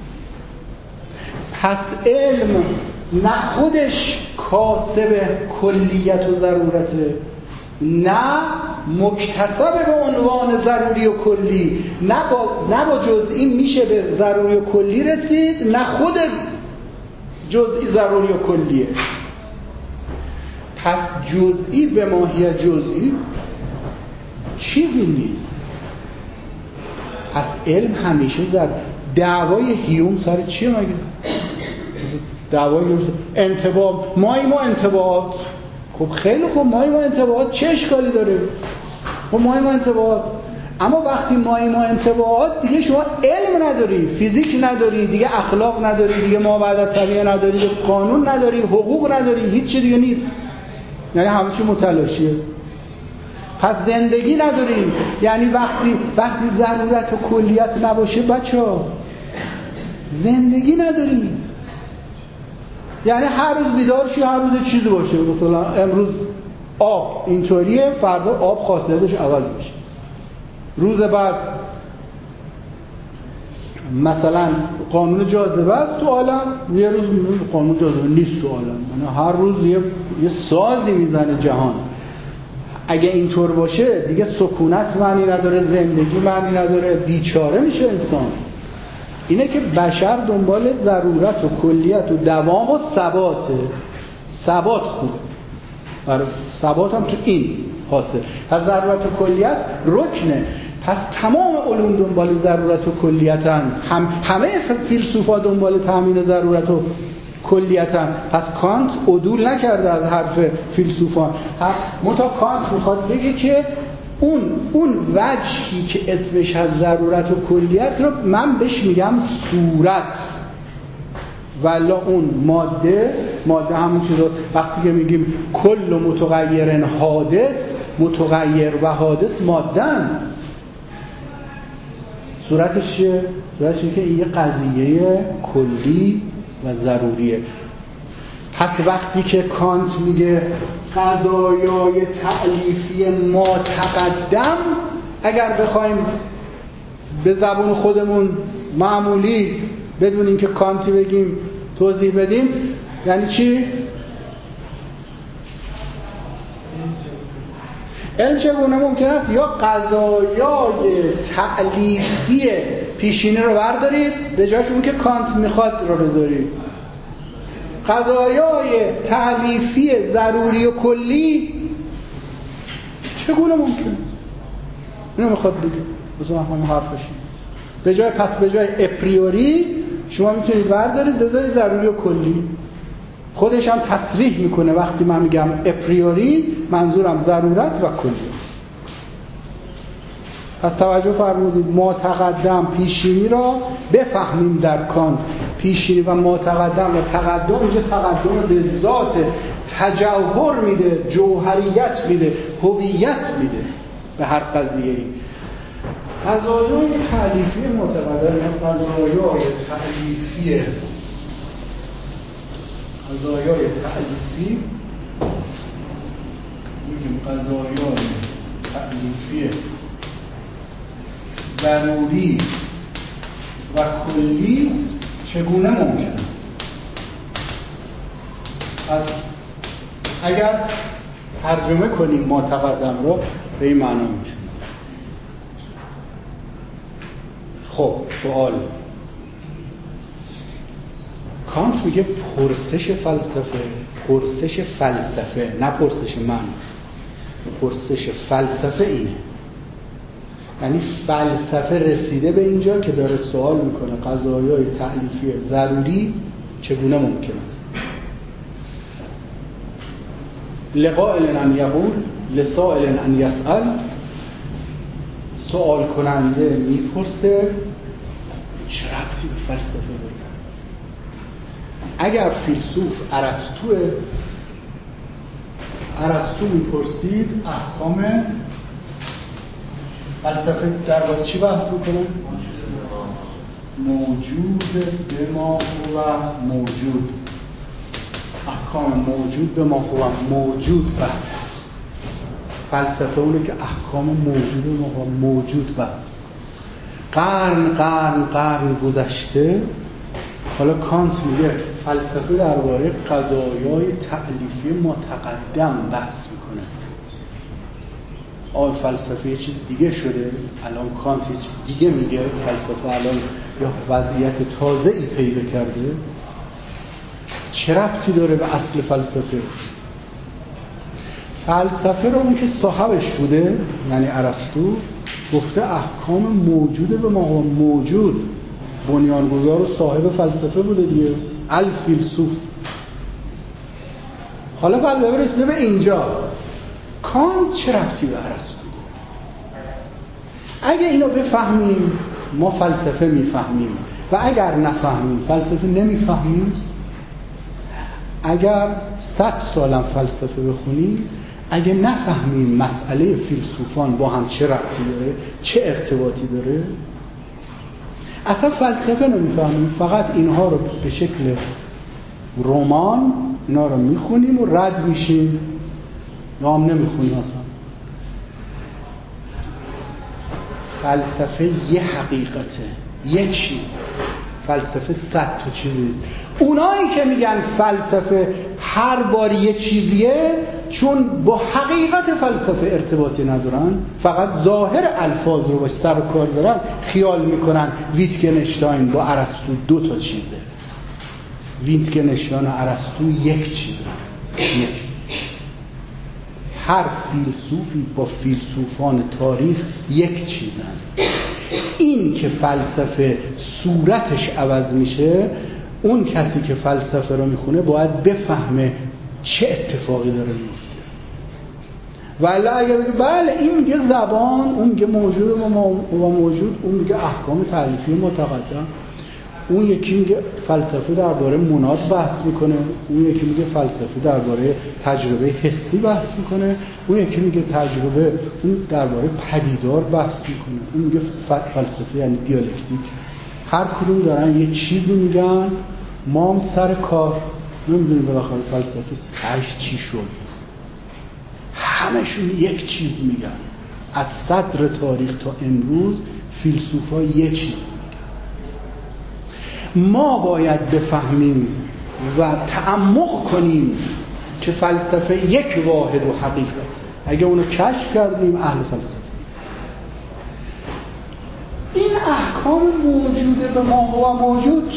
پس علم نه خودش کاسب کلیت و ضرورته، نه مکتسب به عنوان ضروری و کلی. نه با جزئی میشه به ضروری و کلی رسید، نه خود جزئی ضروری و کلیه. پس جزئی به ماهیت جزئی چیزی نیست. پس علم همیشه دعوای هیوم سر چیه مگه؟ دعوای هیوم انطباع. ماییم و انطباعات. خب خیلی خوب، ماییم و انطباعات چه اشکالی داره؟ خب ماییم و انطباعات. اما وقتی ماییم و انطباعات دیگه شما علم نداری، فیزیک نداری، دیگه اخلاق نداری، دیگه مابعد طبیعه نداری، دیگه قانون نداری، حقوق نداری، هیچ چی دیگه نیست. یعنی همه چی متلاشیه. پس زندگی نداریم. یعنی وقتی ضرورت و کلیت نباشه بچه‌ها زندگی نداریم. یعنی هر روز بیدار شی، هر روز چیزی باشه. مثلا امروز آب اینطوریه، فردا آب خاصیتش عوض میشه. روز بعد مثلا قانون جاذبه است تو عالم، یه روز قانون جاذبه نیست تو عالم، یعنی هر روز یه سازی میزنه جهان. اگه اینطور باشه دیگه سکونت معنی نداره، زندگی معنی نداره، بیچاره میشه انسان. اینه که بشر دنبال ضرورت و کلیت و دوام و ثباته. ثبات خوبه، برای ثبات هم تو این حاصل. پس ضرورت و کلیت رکنه. پس تمام علوم دنبال ضرورت و کلیتن، همه فیلسوفا دنبال تامین ضرورت و کلیتن. پس کانت عدول نکرده از حرف فیلسوفان. متا کانت میخواد بگه که اون وجهی که اسمش از ضرورت و کلیت رو من بهش میگم صورت، والا اون ماده همون چیزا. وقتی که میگیم کل متغیر حادث، متغیر و حادث مادن، صورتش چیه؟ صورتش اینه که این یه قضیه کلی و ضروریه. پس وقتی که کانت میگه قضایای تألیفی ما تقدم، اگر بخوایم به زبون خودمون معمولی بدون اینکه کانتی بگیم توضیح بدیم، یعنی چی؟ علم چگونه ممکن است یا قضایای تألیفی پیشینه رو بردارید به جاش اون که کانت میخواد رو بذارید. قضایای تألیفی ضروری و کلی چگونه ممکنه؟ اینو میخواد بگه. بذار همون حرفش. به جای اپریوری شما میتونید بردارید بذارید ضروری و کلی. خودش هم تصریح میکنه وقتی من میگم اپریوری منظورم ضرورت و کلی. پس توجه فرمودید، ما تقدم پیشینی را بفهمیم در کانت. پیشینی و ما تقدم و تقدم، اینجا تقدم به ذات تجوهر میده، جوهریت میده، هویت میده به هر قضیه‌ای. قضایای تألیفی معتقدن یا قضایای تألیفی میگیم قضایای تألیفی ضروری و کلی چگونه ممکن است؟ پس اگر ترجمه کنیم ما تقدم رو به این معنی میشه. خب سوال، کانت میگه پرسش فلسفه نه پرسش من، پرسش فلسفه اینه. یعنی فلسفه رسیده به اینجا که داره سوال میکنه قضایای تألیفی ضروری چگونه ممکن است. لقائل ان یقول لسائل ان یسأل، سوال کننده میپرسه چه ربطی به فلسفه داره؟ اگر فیلسوف ارسطو میپرسید احکام فلسفه در واقع چی بحث میکنه؟ موجود به ما هو موجود، احکام موجود به ما هو موجود بحث. فلسفه اونه که احکام موجود به ما هو موجود بحث. قرن گذشته، حالا کانت میگه فلسفه درباره قضایای تألیفی متقدم بحث میکنه. فلسفه یه چیز دیگه شده، الان کانت یه چیز دیگه میگه. فلسفه الان یا وضعیت تازه‌ای پیدا کرده. چه ربطی داره به اصل فلسفه؟ فلسفه رو اون که صاحبش بوده، یعنی ارسطو، گفته احکام موجود به ما موجود. بنیانگذار و صاحب فلسفه بوده دیگه، الفیلسوف. حالا فلسفه رسیده به اینجا، کانت چه ربطی به ارسطو؟ اگه اینو بفهمیم ما فلسفه میفهمیم و اگر نفهمیم فلسفه نمیفهمیم. اگر 100 سالم فلسفه بخونیم اگه نفهمیم مسئله فیلسوفان با هم چه ربطی داره، چه ارتباطی داره، اصلا فلسفه نمیفهمیم. فقط اینها رو به شکل رمان اینا رو میخونیم و رد میشیم یا هم نمیخونیم. اصلا فلسفه یه حقیقته، یک چیز. فلسفه 100 تا چیز نیست. اونایی که میگن فلسفه هر بار یه چیزیه، چون با حقیقت فلسفه ارتباطی ندارن، فقط ظاهر الفاظ رو باش سر و کار دارن، خیال میکنن ویتگنشتاین با ارسطو 2 تا چیزه. ویتگنشتاین و ارسطو یک چیزه. یک. هر فیلسوفی با فیلسوفان تاریخ یک چیزن. این که فلسفه صورتش عوض میشه، اون کسی که فلسفه رو میخونه باید بفهمه چه اتفاقی داره میفته. ولی اگر بگه بله این میگه زبان، اون میگه موجود و موجود، اون میگه احکام تعریفی متقدم، اون یکی میگه فلسفه درباره مناد بحث میکنه، اون یکی میگه فلسفه درباره تجربه حسی بحث میکنه، اون یکی میگه تجربه اون درباره پدیدار بحث میکنه، اون میگه فلسفه یعنی دیالکتیک. هر کدوم دارن یه چیزی میگن، ما هم سر کار نمیدونیم بالاخره فلسفه تاش چی شد. همشون یک چیز میگن. از صدر تاریخ تا امروز فیلسوفا یه چیز میگن. ما باید بفهمیم و تعمق کنیم که فلسفه یک واحد و حقیقته. اگه اونو کشف کردیم اهل فلسفه. این احکام موجوده به ما و موجود،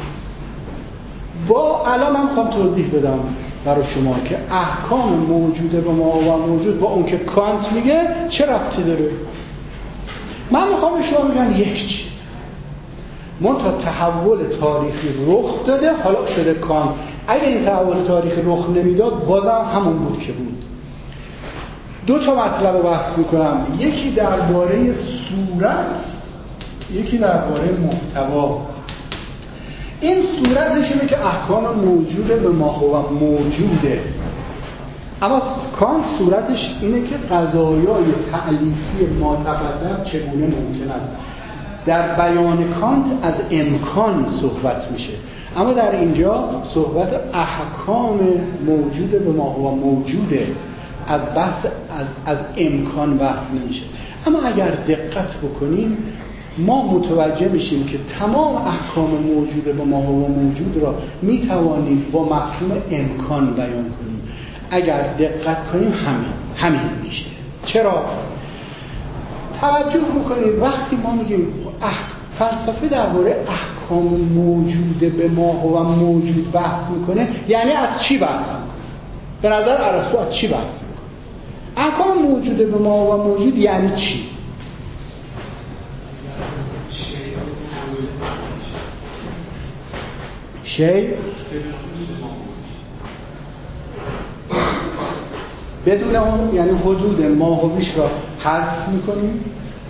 با الان من میخوام توضیح بدم برای شما که احکام موجوده به ما و موجود با اون که کانت میگه چه ربطی داره. من میخوام به شما بگم یک چیز، منتها تحول تاریخی رخ داده، حالا شده کانت. اگه این تحول تاریخی رخ نمیداد بازم همون بود که بود. 2 تا مطلب رو بحث میکنم، یکی درباره صورت، یکی درباره محتوا. این صورتش اینه که احکام موجوده به ما و موجوده، اما کانت صورتش اینه که قضایای تألیفی ما تقدم چگونه ممکن است. در بیان کانت از امکان صحبت میشه، اما در اینجا صحبت احکام موجوده به ما و موجوده، از بحث از امکان بحث نمیشه. اما اگر دقت بکنیم ما متوجه میشیم که تمام احکام موجوده به ما و موجود را میتوانیم با مفهوم امکان بیان کنیم. اگر دقت کنیم همین میشه. چرا؟ توجه بکنید وقتی ما میگیم فلسفه درباره احکام موجوده به ما و موجود بحث میکنه، یعنی از چی بحث میکنه؟ به نظر ارسطو از چی بحث میکنه؟ احکام موجوده به ما و موجود یعنی چی؟ شی بدون اون یعنی حدود ماهویش را حذف میکنیم.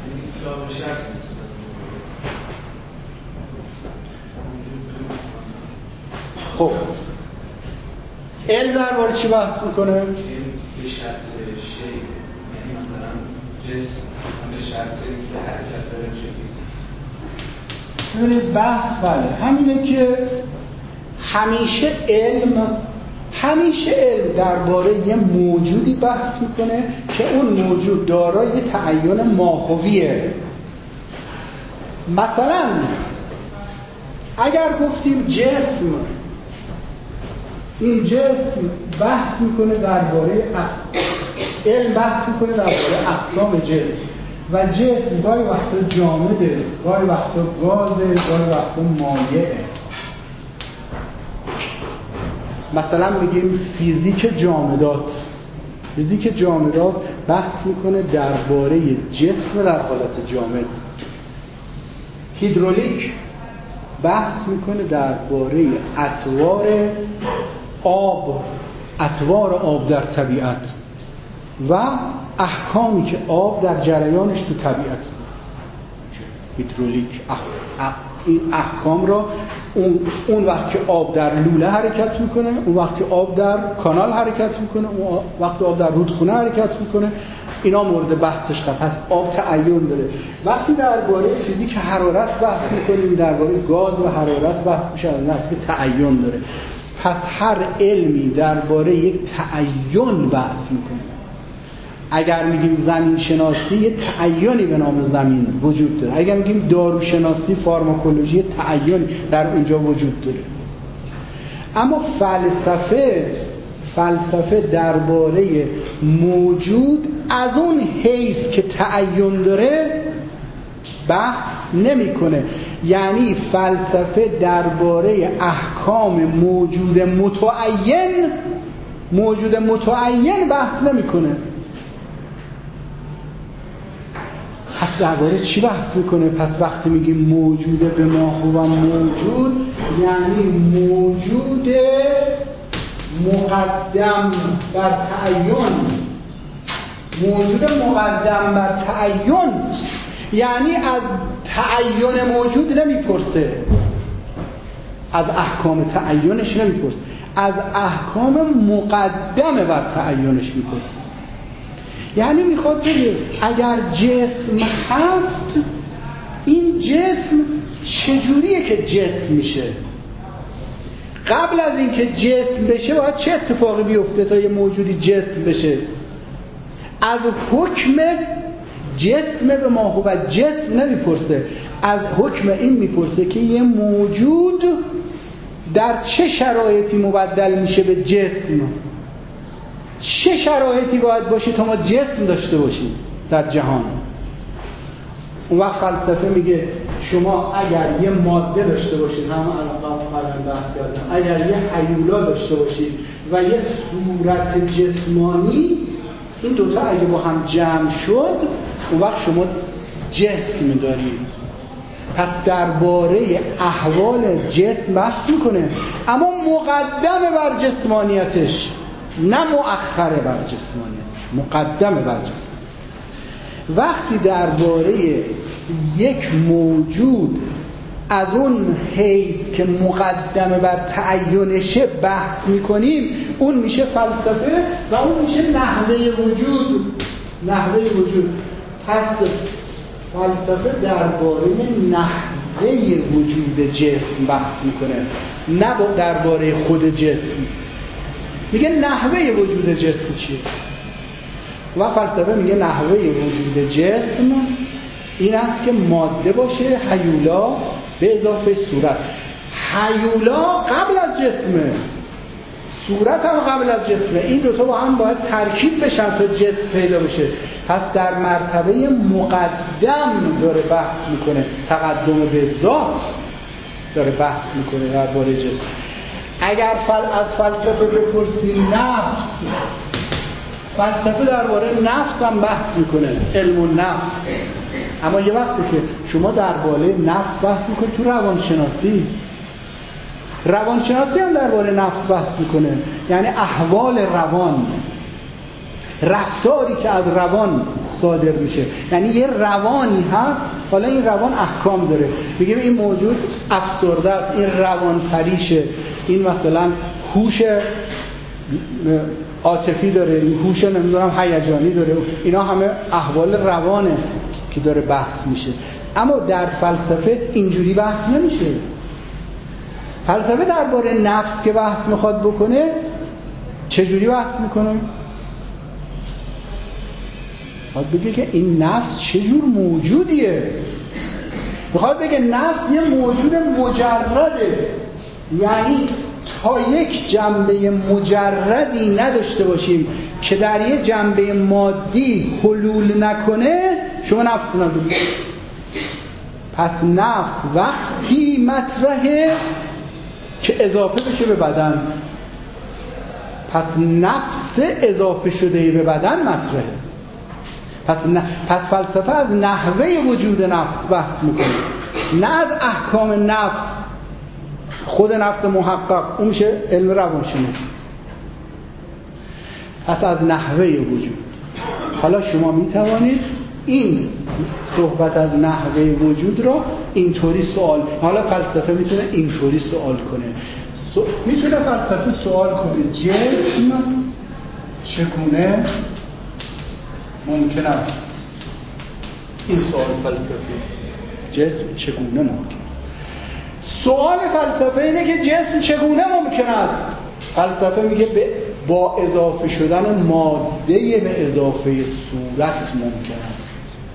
خب علم درباره چی بحث میکنه؟ به شرط شی، یعنی مثلا جسم به شرط که حرکت داره چه. ببینید بحث بله همینه که همیشه علم درباره یه موجودی بحث میکنه که اون موجود دارای تعین ماهویه. مثلا اگر گفتیم جسم، این جسم بحث میکنه درباره علم بحث میکنه درباره اقسام جسم و جسم گاهی وقتا جامده، گاهی وقتا گازه، گاهی وقتا مایعه. مثلا میگیم فیزیک جامدات بحث میکنه درباره جسم در حالت جامد. هیدرولیک بحث میکنه درباره اطوار آب در طبیعت و احکامی که آب در جریانش تو طبیعت. هیدرولیک این احکام را اون وقت که آب در لوله حرکت میکنه، اون وقت که آب در کانال حرکت میکنه، اون وقت آب در رودخونه حرکت میکنه، اینا مورد بحثش قرار پس آب تعین داره. وقتی درباره فیزیک حرارت بحث میکنیم، درباره گاز و حرارت بحث میشه، از که تعین داره. پس هر علمی درباره یک تعین بحث میکنه. اگر میگیم زمین شناسی یه تعیینی به نام زمین وجود داره، اگر میگیم داروشناسی فارماکولوژی تعیینی در اونجا وجود داره. اما فلسفه درباره موجود از اون حیث که تعین داره بحث نمیکنه. یعنی فلسفه درباره احکام موجود متعین بحث نمیکنه. پس درباره چی بحث میکنه؟ پس وقتی میگیم موجود به ما هو موجود، یعنی موجود مقدم بر تعین. موجود مقدم بر تعین یعنی از تعین موجود نمیپرسه، از احکام تعینش نمیپرسه، از احکام مقدم بر تعینش میپرسه. یعنی میخواد بگه اگر جسم هست، این جسم چجوریه که جسم میشه؟ قبل از اینکه جسم بشه باید چه اتفاقی بیفته تا یه موجودی جسم بشه؟ از حکم جسم به ما هو جسم نمیپرسه، از حکم این میپرسه که یه موجود در چه شرایطی مبدل میشه به جسم، چه شرایطی باید باشه تا ما جسم داشته باشیم در جهان. اون وقت فلسفه میگه شما اگر یه ماده داشته باشید، همون قبلا بحث کردم، اگر یه هیولا داشته باشید و یه صورت جسمانی، این دوتا اگه با هم جمع شد اون وقت شما جسم دارید. پس درباره احوال جسم بحث میکنه، اما مقدم بر جسمانیتش، نه مؤخر بر جسمانیتش، مقدم بر جسم. وقتی درباره یک موجود از اون حیث که مقدم بر تعینشه بحث میکنیم، اون میشه فلسفه و اون میشه نحوه وجود. پس فلسفه درباره نحوه وجود جسم بحث میکنه، نه درباره خود جسم. میگه نحوه وجود جسم چیه؟ و فلسفه میگه نحوه وجود جسم این است که ماده باشه، هیولا به اضافه صورت. هیولا قبل از جسمه، صورت هم قبل از جسمه. این دوتا با هم باید ترکیب بشن تا جسم پیدا بشه. پس در مرتبه مقدم داره بحث میکنه، تقدم به ذات داره بحث میکنه درباره جسم. اگر از فلسفه بپرسی نفس، فلسفه درباره نفس هم بحث میکنه، علم النفس. اما یه وقتی که شما درباره نفس بحث میکنید تو روانشناسی هم درباره نفس بحث میکنه، یعنی احوال روان، رفتاری که از روان صادر میشه. یعنی یه روانی هست، حالا این روان احکام داره، میگیم این موجود افسرده است، این روان پریشه، این مثلا هوش عاطفی داره، این هوش نمیدونم هیجانی داره. اینا همه احوال روانه که داره بحث میشه. اما در فلسفه اینجوری بحث نمیشه. فلسفه درباره نفس که بحث میخواد بکنه، چجوری بحث میکنه؟ میخواد بگه که این نفس چجور موجودیه. میخواد بگه نفس یه موجود مجرده، یعنی تا یک جنبه مجردی نداشته باشیم که در یه جنبه مادی حلول نکنه، شما نفس ندارید. پس نفس وقتی مطرحه که اضافه بشه به بدن. پس نفس اضافه شده به بدن مطرحه. پس فلسفه از نحوه وجود نفس بحث میکنه، نه از احکام نفس، خود نفس محقق. اون میشه علم روانشناسی. پس از نحوه وجود. حالا شما میتوانید این صحبت از نحوه وجود را اینطوری سوال، حالا فلسفه میتونه اینطوری سوال کنه. میتونه فلسفه سوال کنه جسم چگونه ممکن است؟ این سوال فلسفی، جسم چگونه ممکن. سوال فلسفه اینه که جسم چگونه ممکن است. فلسفه میگه با اضافه شدن ماده به اضافه صورت ممکن است.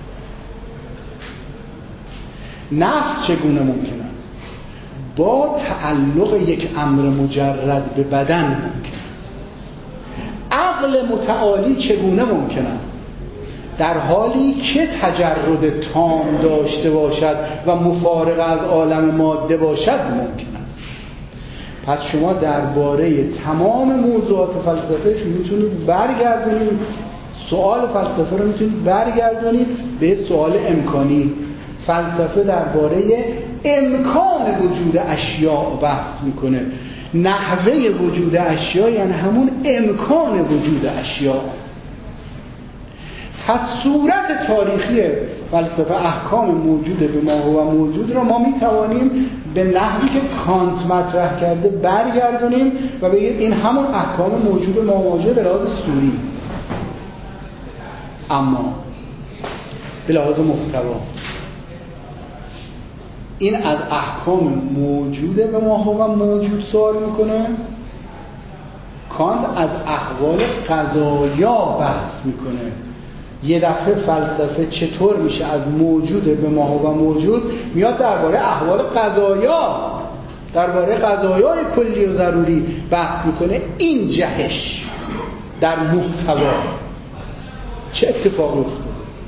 نفس چگونه ممکن است؟ با تعلق یک امر مجرد به بدن ممکن است. عقل متعالی چگونه ممکن است؟ در حالی که تجرد تام داشته باشد و مفارغ از عالم ماده باشد ممکن است. پس شما درباره تمام موضوعات فلسفه میتونید برگردونید، سوال فلسفه رو میتونید برگردونید به سوال امکانی. فلسفه درباره امکان وجود اشیاء بحث میکنه. نحوه وجود اشیاء یعنی همون امکان وجود اشیاء. پس صورت تاریخی فلسفه احکام موجود به ما هو موجود را ما میتوانیم به نحوی که کانت مطرح کرده برگردونیم و بگیم این همون احکام موجود ما موجود به لحاظ صوری، اما به لحاظ محتوا این از احکام موجود به ما هو موجود سوال میکنه. کانت از احوال قضایا بحث میکنه. یه دفعه فلسفه چطور میشه از موجود به ما هو موجود میاد درباره احوال قضایا، درباره قضایای کلی و ضروری بحث میکنه. این جهش در محتوا چه اتفاقی افتاده؟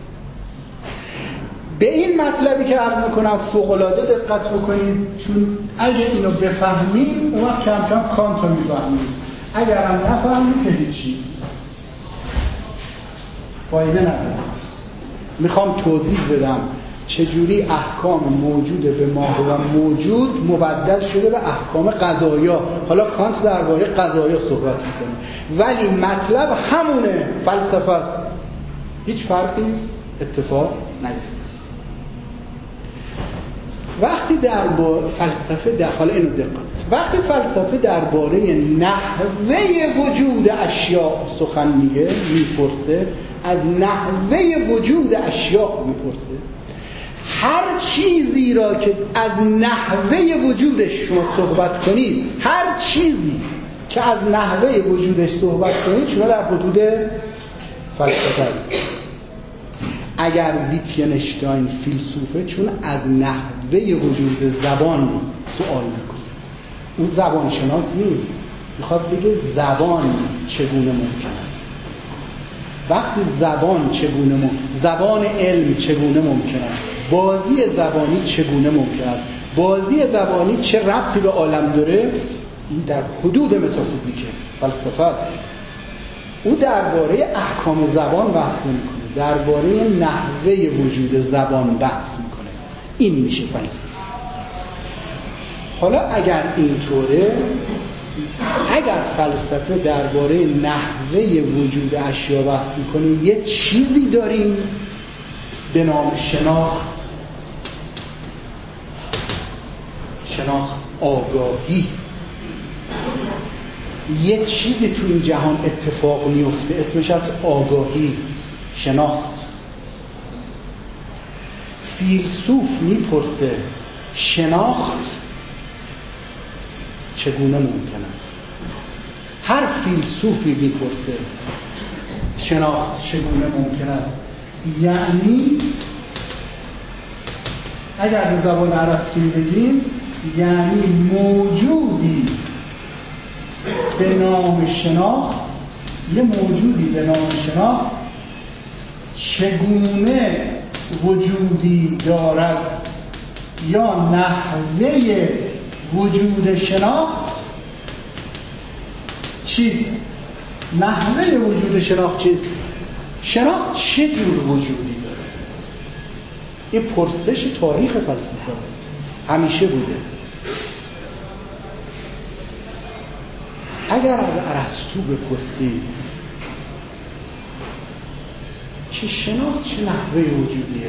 به این مطلبی که عرض میکنم فوق‌العاده دقت بکنید، چون اگه اینو بفهمید اون وقت کم کم کانت رو میفهمید. اگر هم نفهمید که هیچی فایده نداره. میخوام توضیح بدم چجوری احکام موجود به ما هو موجود مبدل شده به احکام قضایا. حالا کانت درباره قضایا صحبت میکنه ولی مطلب همونه، فلسفه است، هیچ فرقی اتفاق نیفتاد. وقتی درباره فلسفه حالا اینو دقت، وقتی فلسفه درباره نحوه وجود اشیاء سخن میگه، میپرسه از نحوه وجود اشیاء میپرسه، هر چیزی را که از نحوه وجودش شما صحبت کنید، هر چیزی که از نحوه وجودش صحبت کنید شما در حدود فلسفه است. اگر ویتگنشتاین فیلسوفه چون از نحوه وجود زبان سوال میکنه، او زبان شناس نیست، میخواد بگه زبان چگونه ممکن است. وقتی زبان چگونه زبان علم چگونه ممکن است، بازی زبانی چگونه ممکن است، بازی زبانی چه ربطی به عالم داره، این در حدود متافیزیکه، فلسفه است. او درباره احکام زبان بحث نمیکنه، درباره نحوه وجود زبان بحث میکنه. این میشه فلسفه. حالا اگر اینطوره، اگر فلسفه درباره نحوه وجود اشیا بحث میکنه، یه چیزی داریم به نام شناخت آگاهی. یه چیزی تو این جهان اتفاق میفته اسمش از آگاهی، شناخت. فیلسوف میپرسه شناخت چگونه ممکن است. هر فیلسوفی میپرسه شناخت چگونه ممکن است، یعنی اگر به زبان ارسطویی بگیم یعنی موجودی به نام شناخت، یه موجودی به نام شناخت چگونه وجودی دارد یا نحوه وجود شناخت چیست؟ نحوه وجود شناخت چیست؟ شناخت چه جور وجودی داره؟ این پرسش تاریخ فلسفه است، همیشه بوده. اگر از ارسطو بپرسید چه شناخت چه نحوه وجودیه،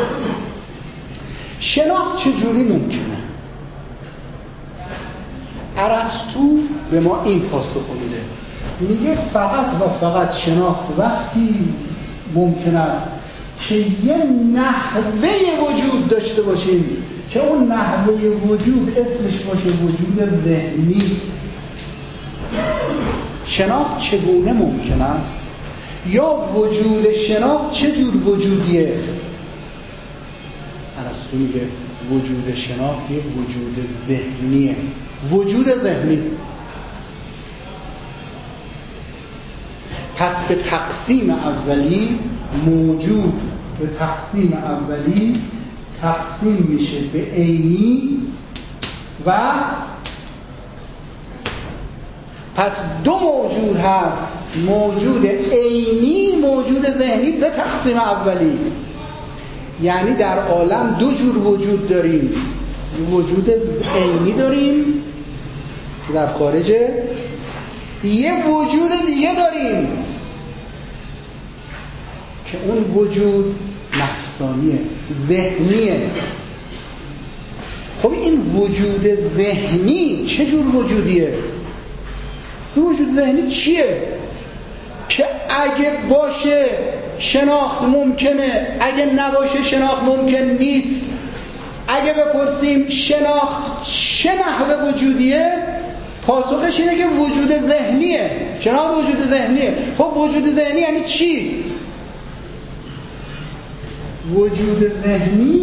شناخت چه جوری ممکنه، ارسطو به ما این پاسخ میده، میگه فقط و فقط شناخت وقتی ممکن است که یه نحوه وجود داشته باشیم که اون نحوه وجود اسمش باشه وجود ذهنی. شناخت چگونه ممکن است؟ یا وجود شناخت چه جور وجودیه؟ ارسطو میگه وجود شناخت یه وجود ذهنیه. وجود ذهنی. پس به تقسیم اولی موجود به تقسیم اولی تقسیم میشه به عینی و پس دو موجود هست، موجود عینی، موجود ذهنی به تقسیم اولی. یعنی در عالم دو جور وجود داریم، وجود عینی داریم که در خارجه، یه وجود دیگه داریم که اون وجود نفسانیه، ذهنیه. خب این وجود ذهنی چه جور وجودیه؟ این وجود ذهنی چیه؟ که اگه باشه شناخت ممکنه، اگه نباشه شناخت ممکن نیست. اگه بپرسیم شناخت چه نحوه وجودیه، پاسخش اینه که وجود ذهنیه. شناخت وجود ذهنیه. خب وجود ذهنی یعنی چی؟ وجود ذهنی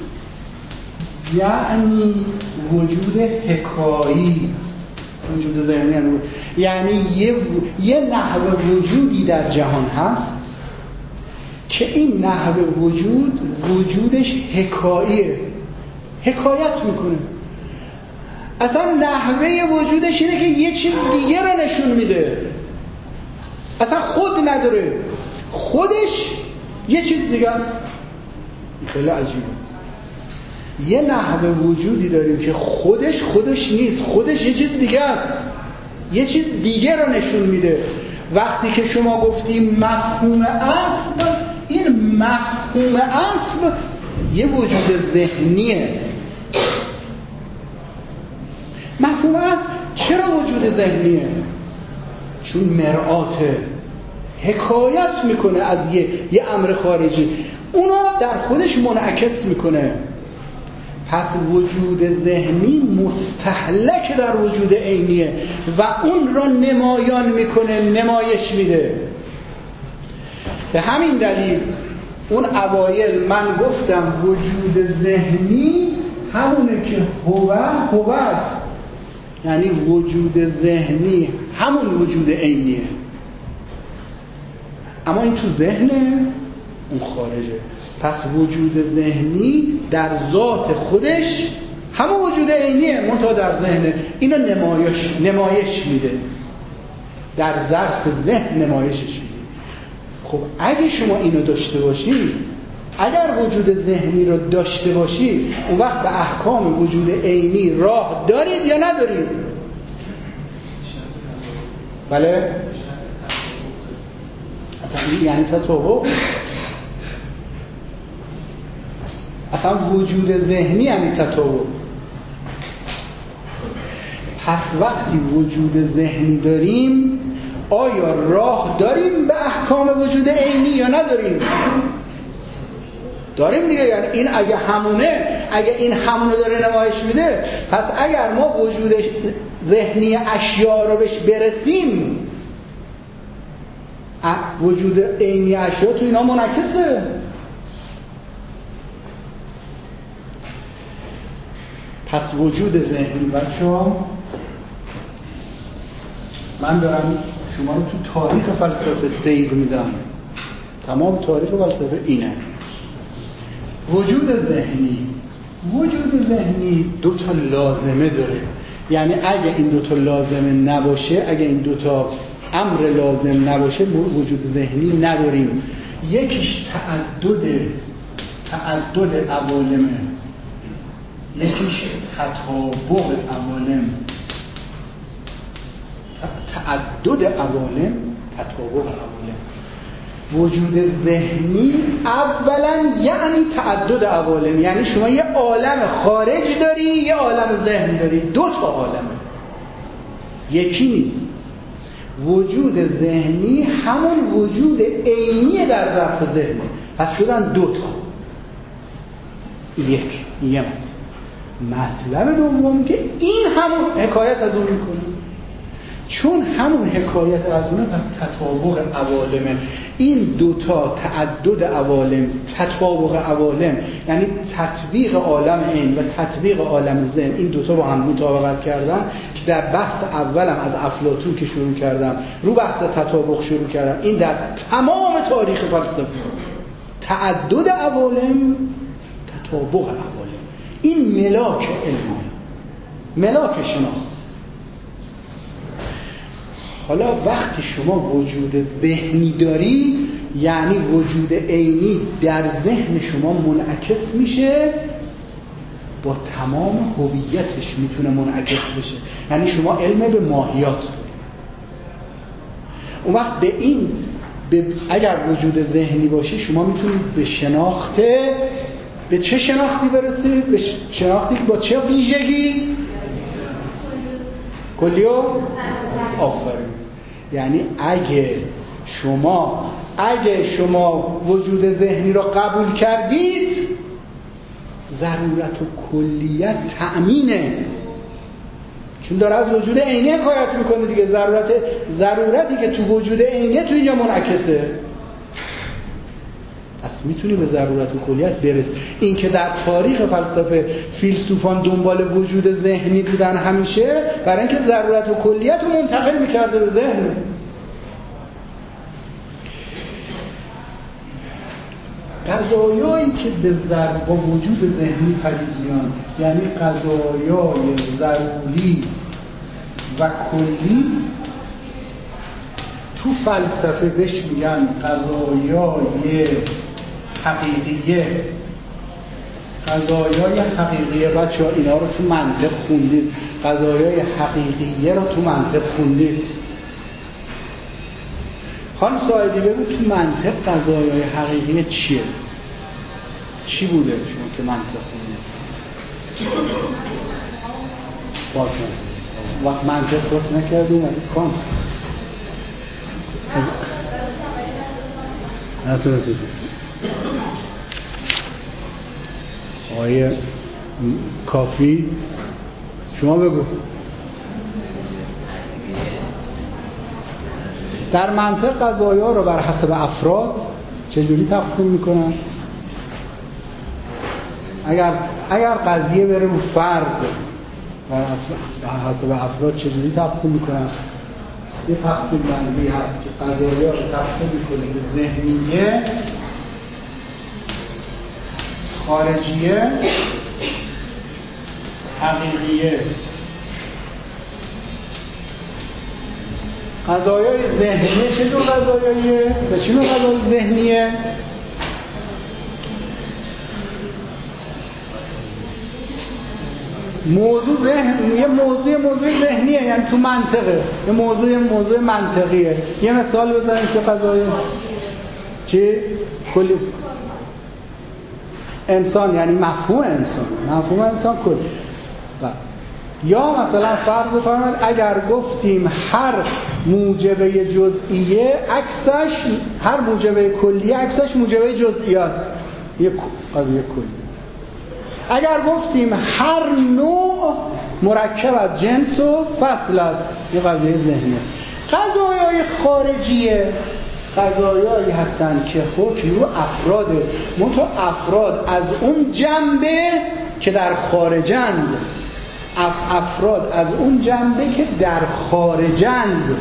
یعنی وجود حکایی. وجود ذهنی یعنی یه نحوه وجودی در جهان هست که این نحوه وجود وجودش حکاییه، حکایت میکنه. اصلا نحوه وجودش اینه که یه چیز دیگه رو نشون میده، اصلا خود نداره، خودش یه چیز دیگه است. خیلی عجیبه. یه نحوه وجودی داریم که خودش نیست، خودش یه چیز دیگه است، یه چیز دیگه رو نشون میده. وقتی که شما گفتیم مفهوم اصل، این مفهوم اصل یه وجود ذهنیه. مفهوم اصل چرا وجود ذهنیه؟ چون مرآته، حکایت میکنه از یه امر خارجی، اونا در خودش منعکس میکنه. پس وجود ذهنی مستهلک در وجود عینیه و اون را نمایان میکنه، نمایش میده. به همین دلیل اون اوایل من گفتم وجود ذهنی همونه که هو است، یعنی وجود ذهنی همون وجود عینیه، اما این تو ذهنه، اون خارجه. پس وجود ذهنی در ذات خودش همون وجود عینیه، منتها در ذهنه. اینو نمایش میده، در ظرف ذهن نمایشش میده. خب اگه شما اینو داشته باشی، اگر وجود ذهنی رو داشته باشی، اون وقت به احکام وجود عینی راه دارید یا ندارید؟ بله؟ اصلا این یعنی تطابق. اصلا وجود ذهنی یعنی تطابق. پس وقتی وجود ذهنی داریم، آیا راه داریم به احکام وجود عینی یا نداریم؟ داریم دیگه. یعنی این اگه این همونه داره نمایش میده، پس اگر ما وجود ذهنی اشیاء رو بهش برسیم، وجود عینی اشیاء تو اینا منعکسه. پس وجود ذهنی بچه‌ها، من دارم شما رو تو تاریخ فلسفه سیر میدم. تمام تاریخ فلسفه اینه. وجود ذهنی دو تا لازمه داره. یعنی اگه این دو تا لازمه نباشه، اگه این دو تا امر لازم نباشه، وجود ذهنی نداریم. یکیش تعدد عوالمه، یکیش تطابق عوالم. تعدد عوالم، تطابق عوالم. وجود ذهنی اولا یعنی تعدد عوالم، یعنی شما یه عالم خارج داری، یه عالم ذهن داری، دو تا عالمه، یکی نیست. وجود ذهنی همون وجود عینی در ظرف ذهنه، پس شدن دو تا. یه مطلب دوم که این همون حکایت از اون میکنه. چون همون حکایت از اونه، پس تطابق عوالمه. این دوتا تعدد عوالم، تطابق عوالم، یعنی تطبیق عالم عین و تطبیق عالم ذهن، این دوتا با هم مطابقت کردن که در بحث اولم از افلاطون که شروع کردم رو بحث تطابق شروع کردم، این در تمام تاریخ فلسفه تعدد عوالم، تطابق عوالم، این ملاک علمه، ملاک شناخت. حالا وقتی شما وجود ذهنی داری، یعنی وجود عینی در ذهن شما منعکس میشه، با تمام هویتش میتونه منعکس بشه. یعنی شما علم به ماهیات داری. اون وقت به این اگر وجود ذهنی باشه، شما میتونید به شناخت، به چه شناختی برسید؟ به شناختی که با چه ویژگی؟ کلیو؟ آفرین. یعنی اگه شما وجود ذهنی را قبول کردید، ضرورت و کلیت تأمینه، چون داره از وجود عینی حکایت میکنه دیگه. ضرورتی که تو وجود عینی تو اینجا منعکسه، پس میتونی به ضرورت و کلیت برسی. این که در تاریخ فلسفه فیلسوفان دنبال وجود ذهنی بودن همیشه، برای اینکه ضرورت و کلیت رو منتقل میکرده به ذهن. قضایایی که با وجود ذهنی پدید میان، یعنی قضایای ضروری و کلی، تو فلسفه بهش میگن قضایای حقیقیه. قضایای حقیقیه، بچه ها اینا رو تو منطق خوندید، قضایای حقیقیه رو تو منطق خوندید. خانم ساعدی بگو تو منطق قضایای حقیقیه چیه؟ چی بوده شما که منطق خوندید؟ باز نکردیم وقت منطق باز نکردیم کانت نتونستید. آقای کافی شما بگو. در منطق قضایا رو بر حسب افراد چجوری تقسیم میکنن؟ اگر قضیه بره رو فرد، بر حسب افراد چجوری تقسیم میکنن؟ یه تقسیم بندی هست که قضایا رو تقسیم میکنه به ذهنیه، خارجیه، حقیقیه. قضایای ذهنیه چه جور قضایاییه؟ به چه نوع قضای ذهنیه؟ موضوع ذهنیه، یعنی تو منطقه، یه موضوع منطقیه. یه مثال بزنیم چه قضایی؟ چی؟ کلی انسان، یعنی مفهوم انسان کلی. یا مثلا فرض بفرمایید اگر گفتیم هر موجبه جزئیه عکسش، هر موجبه کلیه عکسش موجبه جزئیه است، یک قضیه کلی. اگر گفتیم هر نوع مرکب از جنس و فصل است، یه قضیه ذهنیه. قضایای خارجیه قضایایی هستن که حکم رو افراده، منتها افراد از اون جنبه که در خارجند، افراد از اون جنبه که در خارجند،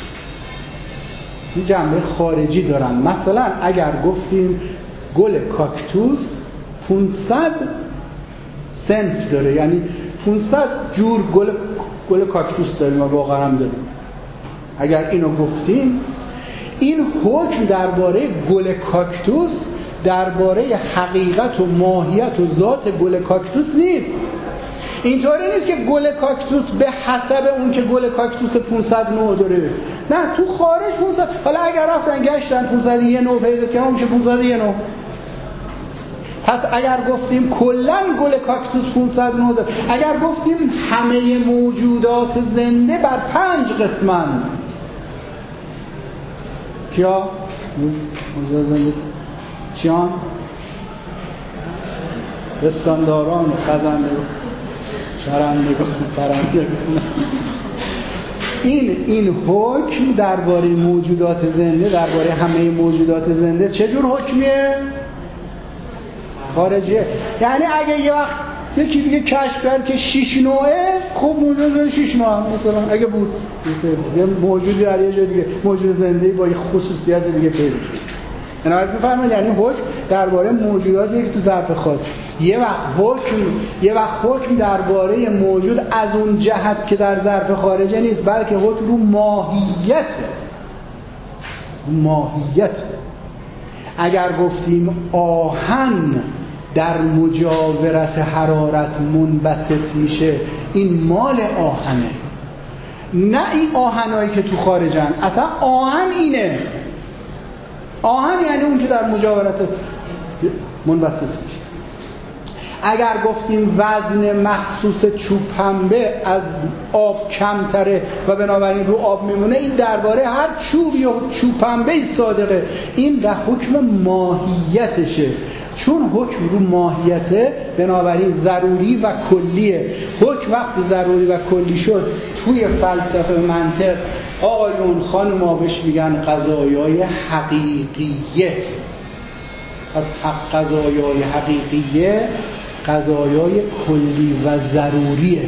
این جنبه خارجی دارن. مثلا اگر گفتیم گل کاکتوس 500 صنف داره، یعنی 500 جور گل کاکتوس داریم و واقعا هم داریم، اگر اینو گفتیم، این حکم درباره گل کاکتوس درباره حقیقت و ماهیت و ذات گل کاکتوس نیست. اینطوری نیست که گل کاکتوس به حسب اون که گل کاکتوس 500 نوع داره، نه، تو خارج 500. حالا اگر رفتن گشتن 501 نوع پیدا کردن، میشه 501 نوع. پس اگر گفتیم کلا گل کاکتوس 500 نوع داره، اگر گفتیم همه موجودات زنده بر 5 قسمن، کیا؟ موجودات زنده چیان؟ پستانداران، خزندگان، چرندگان، پرندگان. این حکم درباره موجودات زنده، درباره همه موجودات زنده چه جور حکمیه؟ خارجیه. یعنی اگه یه وقت یکی دیگه کشف کرد که 6 نوعه، خب موجود 6 نوع مثلا اگه بود یه موجودی در یه جای دیگه موجود زنده‌ای با یه خصوصیت دیگه پیدا شد. عنایت بفرمایید. یعنی حکم درباره موجوداتی که تو ظرف خاک، یه وقت حکم درباره موجود از اون جهت که در ظرف خارجه نیست، بلکه حکم رو ماهیت. اگر گفتیم آهن در مجاورت حرارت منبسط میشه، این مال آهنه، نه این آهنایی که تو خارجن. اصلا آهن اینه، آهن یعنی اون که در مجاورت منبسط میشه. اگر گفتیم وزن مخصوص چوب پنبه از آب کمتره و بنابراین رو آب میمونه، این درباره هر چوبی و چوب پنبه صادقه. این در حکم ماهیتشه. چون حکم رو ماهیته، بنابراین ضروری و کلیه. حکم وقتی ضروری و کلی شد توی فلسفه منطق آقایون خانم‌ها بهش میگن قضایای حقیقیه. از قضایای حقیقیه قضایای کلی و ضروریه.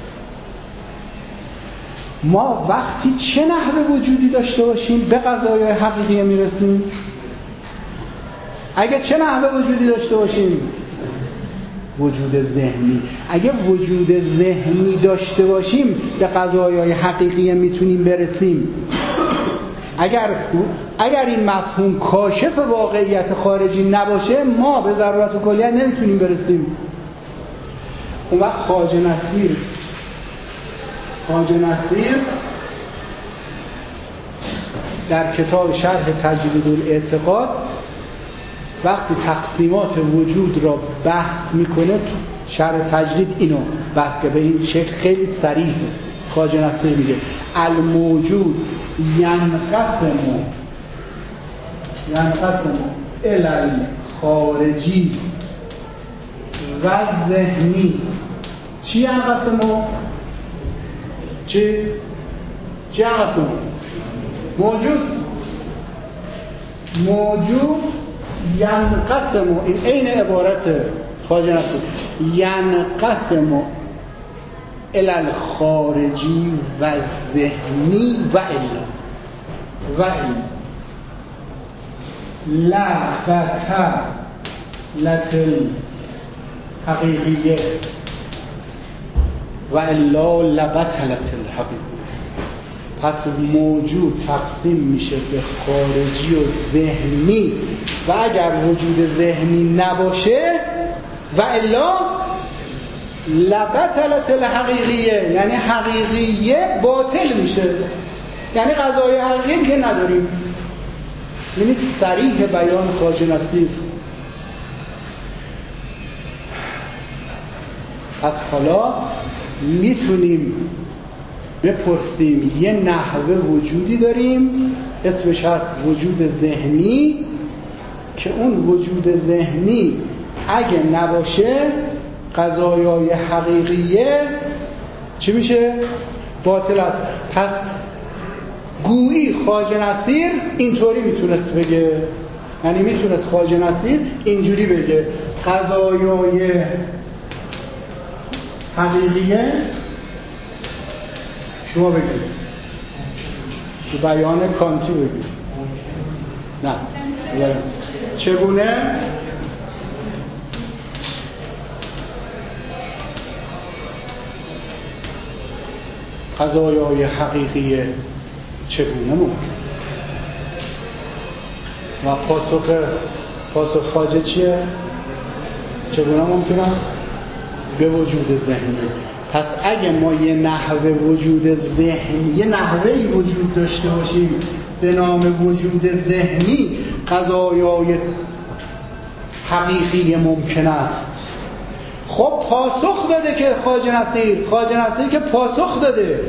ما وقتی چه نحوه وجودی داشته باشیم به قضایای حقیقیه میرسیم؟ اگه چه نحوه وجودی داشته باشیم؟ وجود ذهنی. اگه وجود ذهنی داشته باشیم به قضایای حقیقیه میتونیم برسیم. اگر این مفهوم کاشف واقعیت خارجی نباشه، ما به ضرورت و کلیت نمیتونیم برسیم. اون وقت خواجه نصیر در کتاب شرح تجرید الاعتقاد وقتی تقسیمات وجود را بحث میکنه، شرح تجرید اینو بحث که به این شکل خیلی صریحه. خواجه نصیر میگه الموجود ینقسم الی الخارجی و ذهنی. چی ینقسم؟ چی ینقسم؟ موجود ینقسم، این عین عبارت خواجه نصیر، ینقسم الی الخارجی و ذهنی و الا لا بطلت الحقیقیه و الا لبطلت الحقیقیه. پس موجود تقسیم میشه به خارجی و ذهنی و اگر وجود ذهنی نباشه و الا لبطلت الحقیقیه، یعنی حقیقیه باطل میشه، یعنی قضای حقیقیه دیگه نداریم. یعنی صریح بیان خواجه نصیر. پس حالا میتونیم بپرسیم یه نحوه وجودی داریم اسمش هست وجود ذهنی، که اون وجود ذهنی اگه نباشه قضایای حقیقیه چی میشه؟ باطل است. پس گویی خواجه نصیر اینطوری میتونست بگه، یعنی میتونست خواجه نصیر اینجوری بگه قضایای حقیقیه، شما بگید تو بیان کانتی بگید، نه چگونه؟ قضایای حقیقیه چگونه ممکن؟ و پاسخ خواجه چیه؟ چگونه ممکنه؟ به وجود ذهنی. پس اگه ما یه نحوه وجود ذهنی، یه نحوهی وجود داشته باشیم به نام وجود ذهنی، قضایای حقیقی ممکن است. خب پاسخ داده که خواجه نصیر که پاسخ داده.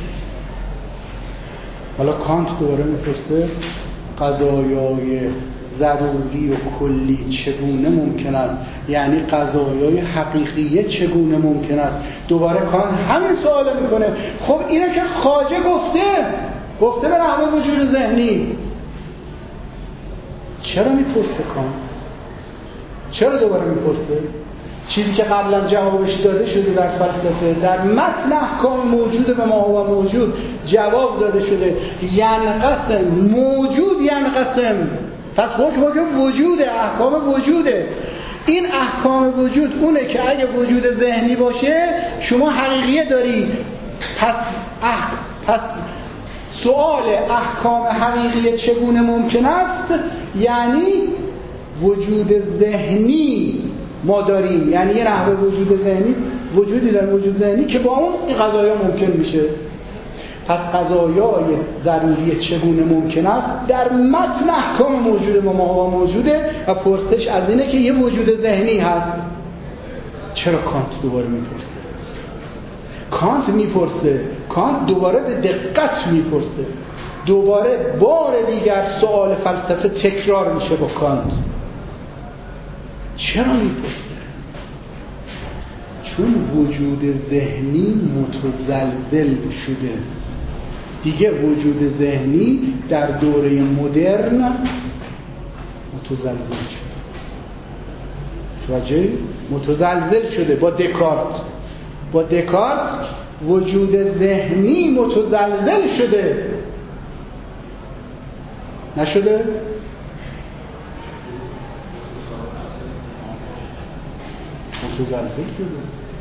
حالا کانت دوباره میپرسه قضایای ضروری و کلی چگونه ممکن است، یعنی قضایای حقیقیه چگونه ممکن است. دوباره کانت همین سوال میکنه. خب اینه که خواجه گفته به نحو وجود ذهنی، چرا میپرسه کانت؟ چرا دوباره میپرسه؟ چیزی که قبلا جوابش داده شده در فلسفه، در متن احکام موجود به ما هو موجود جواب داده شده. ینقسم، موجود ینقسم، پس حکم وجوده، احکام وجوده. این احکام وجود اونه که اگه وجود ذهنی باشه شما حقیقیه داری. پس سؤال احکام حقیقیه چگونه ممکن است یعنی وجود ذهنی ما داریم، یعنی یه نحوه وجود ذهنی، وجودی در وجود ذهنی که با اون این قضایا ممکن میشه. پس قضایای ضروری چگونه ممکن است در متن احکام موجود ما هو موجوده و پرسش از اینه که یه وجود ذهنی هست. چرا کانت دوباره میپرسه؟ کانت دوباره به دقت میپرسه. دوباره بار دیگر سؤال فلسفه تکرار میشه با کانت. چرا میپرسه؟ چون وجود ذهنی متزلزل شده دیگه. وجود ذهنی در دوره مدرن متزلزل شده. توجه؟ متزلزل شده با دکارت وجود ذهنی متزلزل شده. نشده؟ متزلزل شده.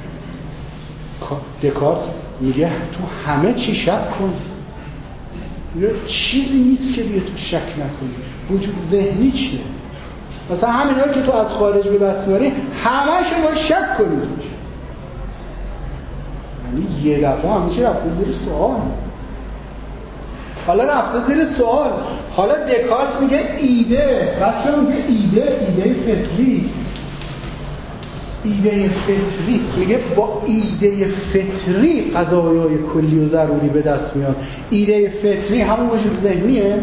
دکارت میگه تو همه چی شک کن، چیزی نیست که دیگه تو شک نکنی. وجود ذهنی چیه؟ مثلا همینایی که تو از خارج به دست میاری همه‌شو باید شک کنی توش. یعنی یه دفعه همه چی رفته زیر سوال. حالا دکارت میگه ایده، بچه‌ها میگه ایده فطری. میگه با ایده فطری قضایای کلی و ضروری به دست میاد. ایده فطری همون وجود ذهنیه؟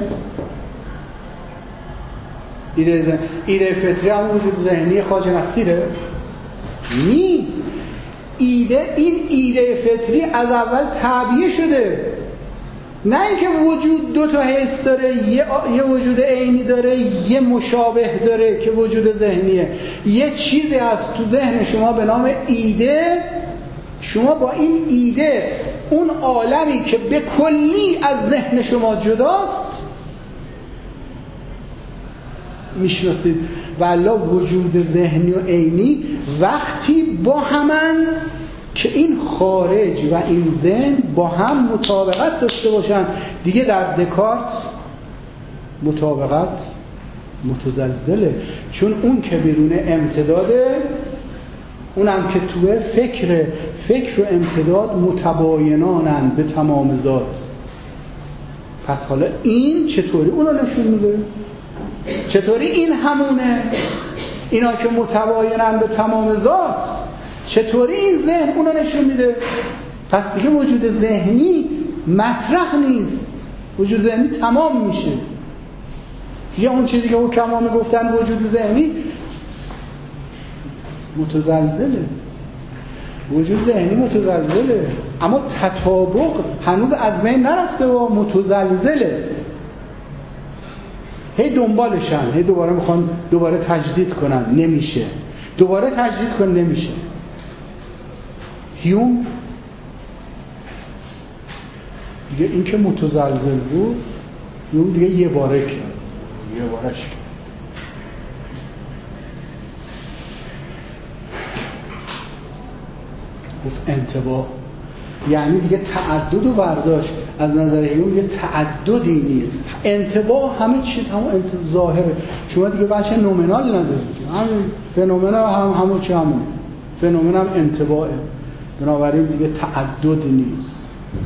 ایده فطری همون وجود ذهنی خواجه نصیره؟ نیست. این ایده فطری از اول تعبیه شده. نه اینکه وجود دو تا حس داره، یه وجود عینی داره، یه مشابه داره که وجود ذهنیه. یه چیزی هست تو ذهن شما به نام ایده. شما با این ایده اون عالمی که به کلی از ذهن شما جداست میشناسید. والله وجود ذهنی و عینی وقتی با همند که این خارج و این ذهن با هم مطابقت داشته باشن دیگه. در دکارت مطابقت متزلزله، چون اون که بیرون امتداده، اونم که توه فکر و امتداد متباینانن به تمام ذات. پس حالا این چطوری اونو نشون میده؟ چطوری این همونه؟ اینا که متباینن به تمام ذات، چطوری این ذهن اونو نشون میده؟ پس دیگه وجود ذهنی مطرح نیست، وجود ذهنی تمام میشه. یا اون چیزی که حکما میگفتن وجود ذهنی متزلزله. وجود ذهنی متزلزله، اما تطابق هنوز از بین نرفته و متزلزله. هی دنبالشن، هی دوباره میخوان دوباره تجدید کنن، نمیشه. دوباره تجدید کن، نمیشه. هیوم دیگه این که متزلزل بود، هیوم دیگه یه بارش کرد. گفت انطباع، یعنی دیگه تعدد و برداشت از نظر هیوم یه تعددی نیست. انطباع همه چیز همون ظاهره. شما دیگه بچه نومنال ندارید، همین فنومن همون چی همون فنومن هم انطباعه. بنابراین دیگه تعدد نیست.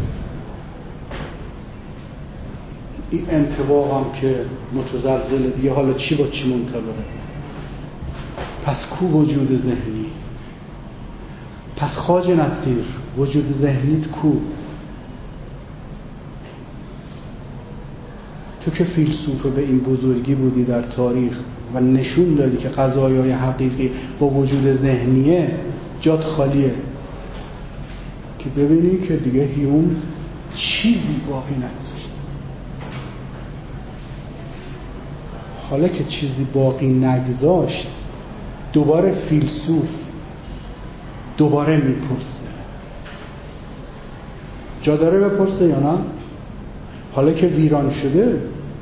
این انطباع هم که متزلزله دیگه، حالا چی با چی منطبقه؟ پس کو وجود ذهنی؟ پس خواجه نصیر وجود ذهنیت کو؟ تو که فیلسوف به این بزرگی بودی در تاریخ و نشون دادی که قضایای حقیقی با وجود ذهنیه، جات خالیه که ببینی که دیگه هیوم چیزی باقی نگذاشت. حالا که چیزی باقی نگذاشت، دوباره فیلسوف دوباره میپرسه. جا داره بپرسه یا نه؟ حالا که ویران شده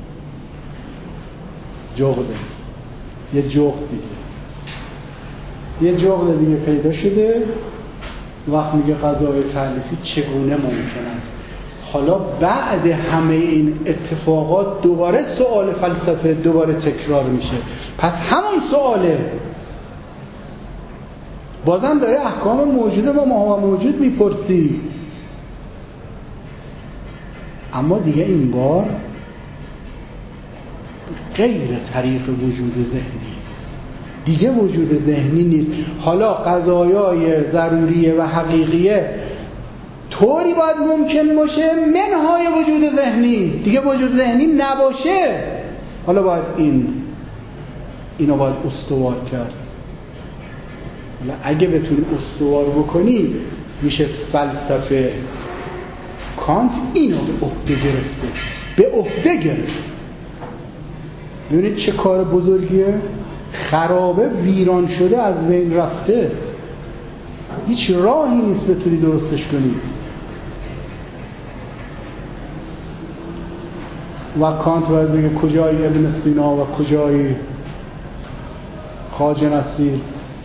جغده، یه جغد دیگه پیدا شده. وقت میگه قضای تألیفی چگونه ممکن است؟ حالا بعد همه این اتفاقات دوباره سوال فلسفه دوباره تکرار میشه. پس همون سواله، بازم داره احکام موجوده با ما موجود میپرسی، اما دیگه این بار غیر طریق وجود ذهنی، دیگه وجود ذهنی نیست. حالا قضایای ضروریه و حقیقیه طوری باید ممکن باشه منهای وجود ذهنی، دیگه وجود ذهنی نباشه. حالا باید اینو باید استوار کرد. حالا اگه بتونی استوار بکنی میشه فلسفه. کانت اینو به عهده گرفت. ببینید چه کار بزرگیه. خرابه ویران شده، از بین رفته، هیچ راهی نیست بتونی درستش کنی. و کانت باید بگه کجای ابن سینا و کجای خواجه نصیر،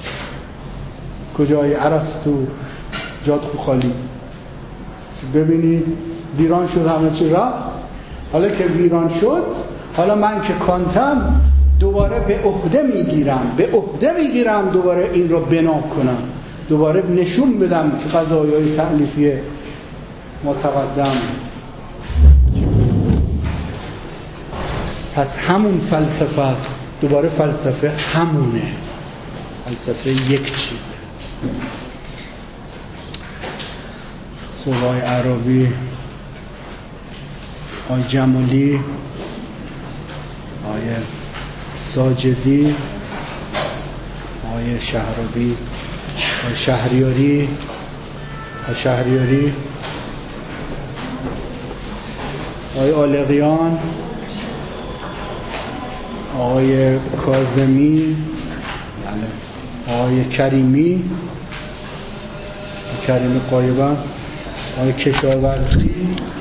کجای ارسطو، جات خالی. ببینید ویران شد، همه چی رفت. حالا که ویران شد، حالا من که کانتم دوباره به عهده میگیرم دوباره این رو بنا کنم، دوباره نشون بدم که قضایای تألیفی متقدم. پس همون فلسفه است. دوباره فلسفه همونه، فلسفه یک چیزه. خب آقای عربی، آقای جمالی، آقای ساجدی، آقای شهرابی، آقای شهریاری، آقای آلقیان، آقای کاظمی، آقای کریمی قایبا، آقای کشاورزی،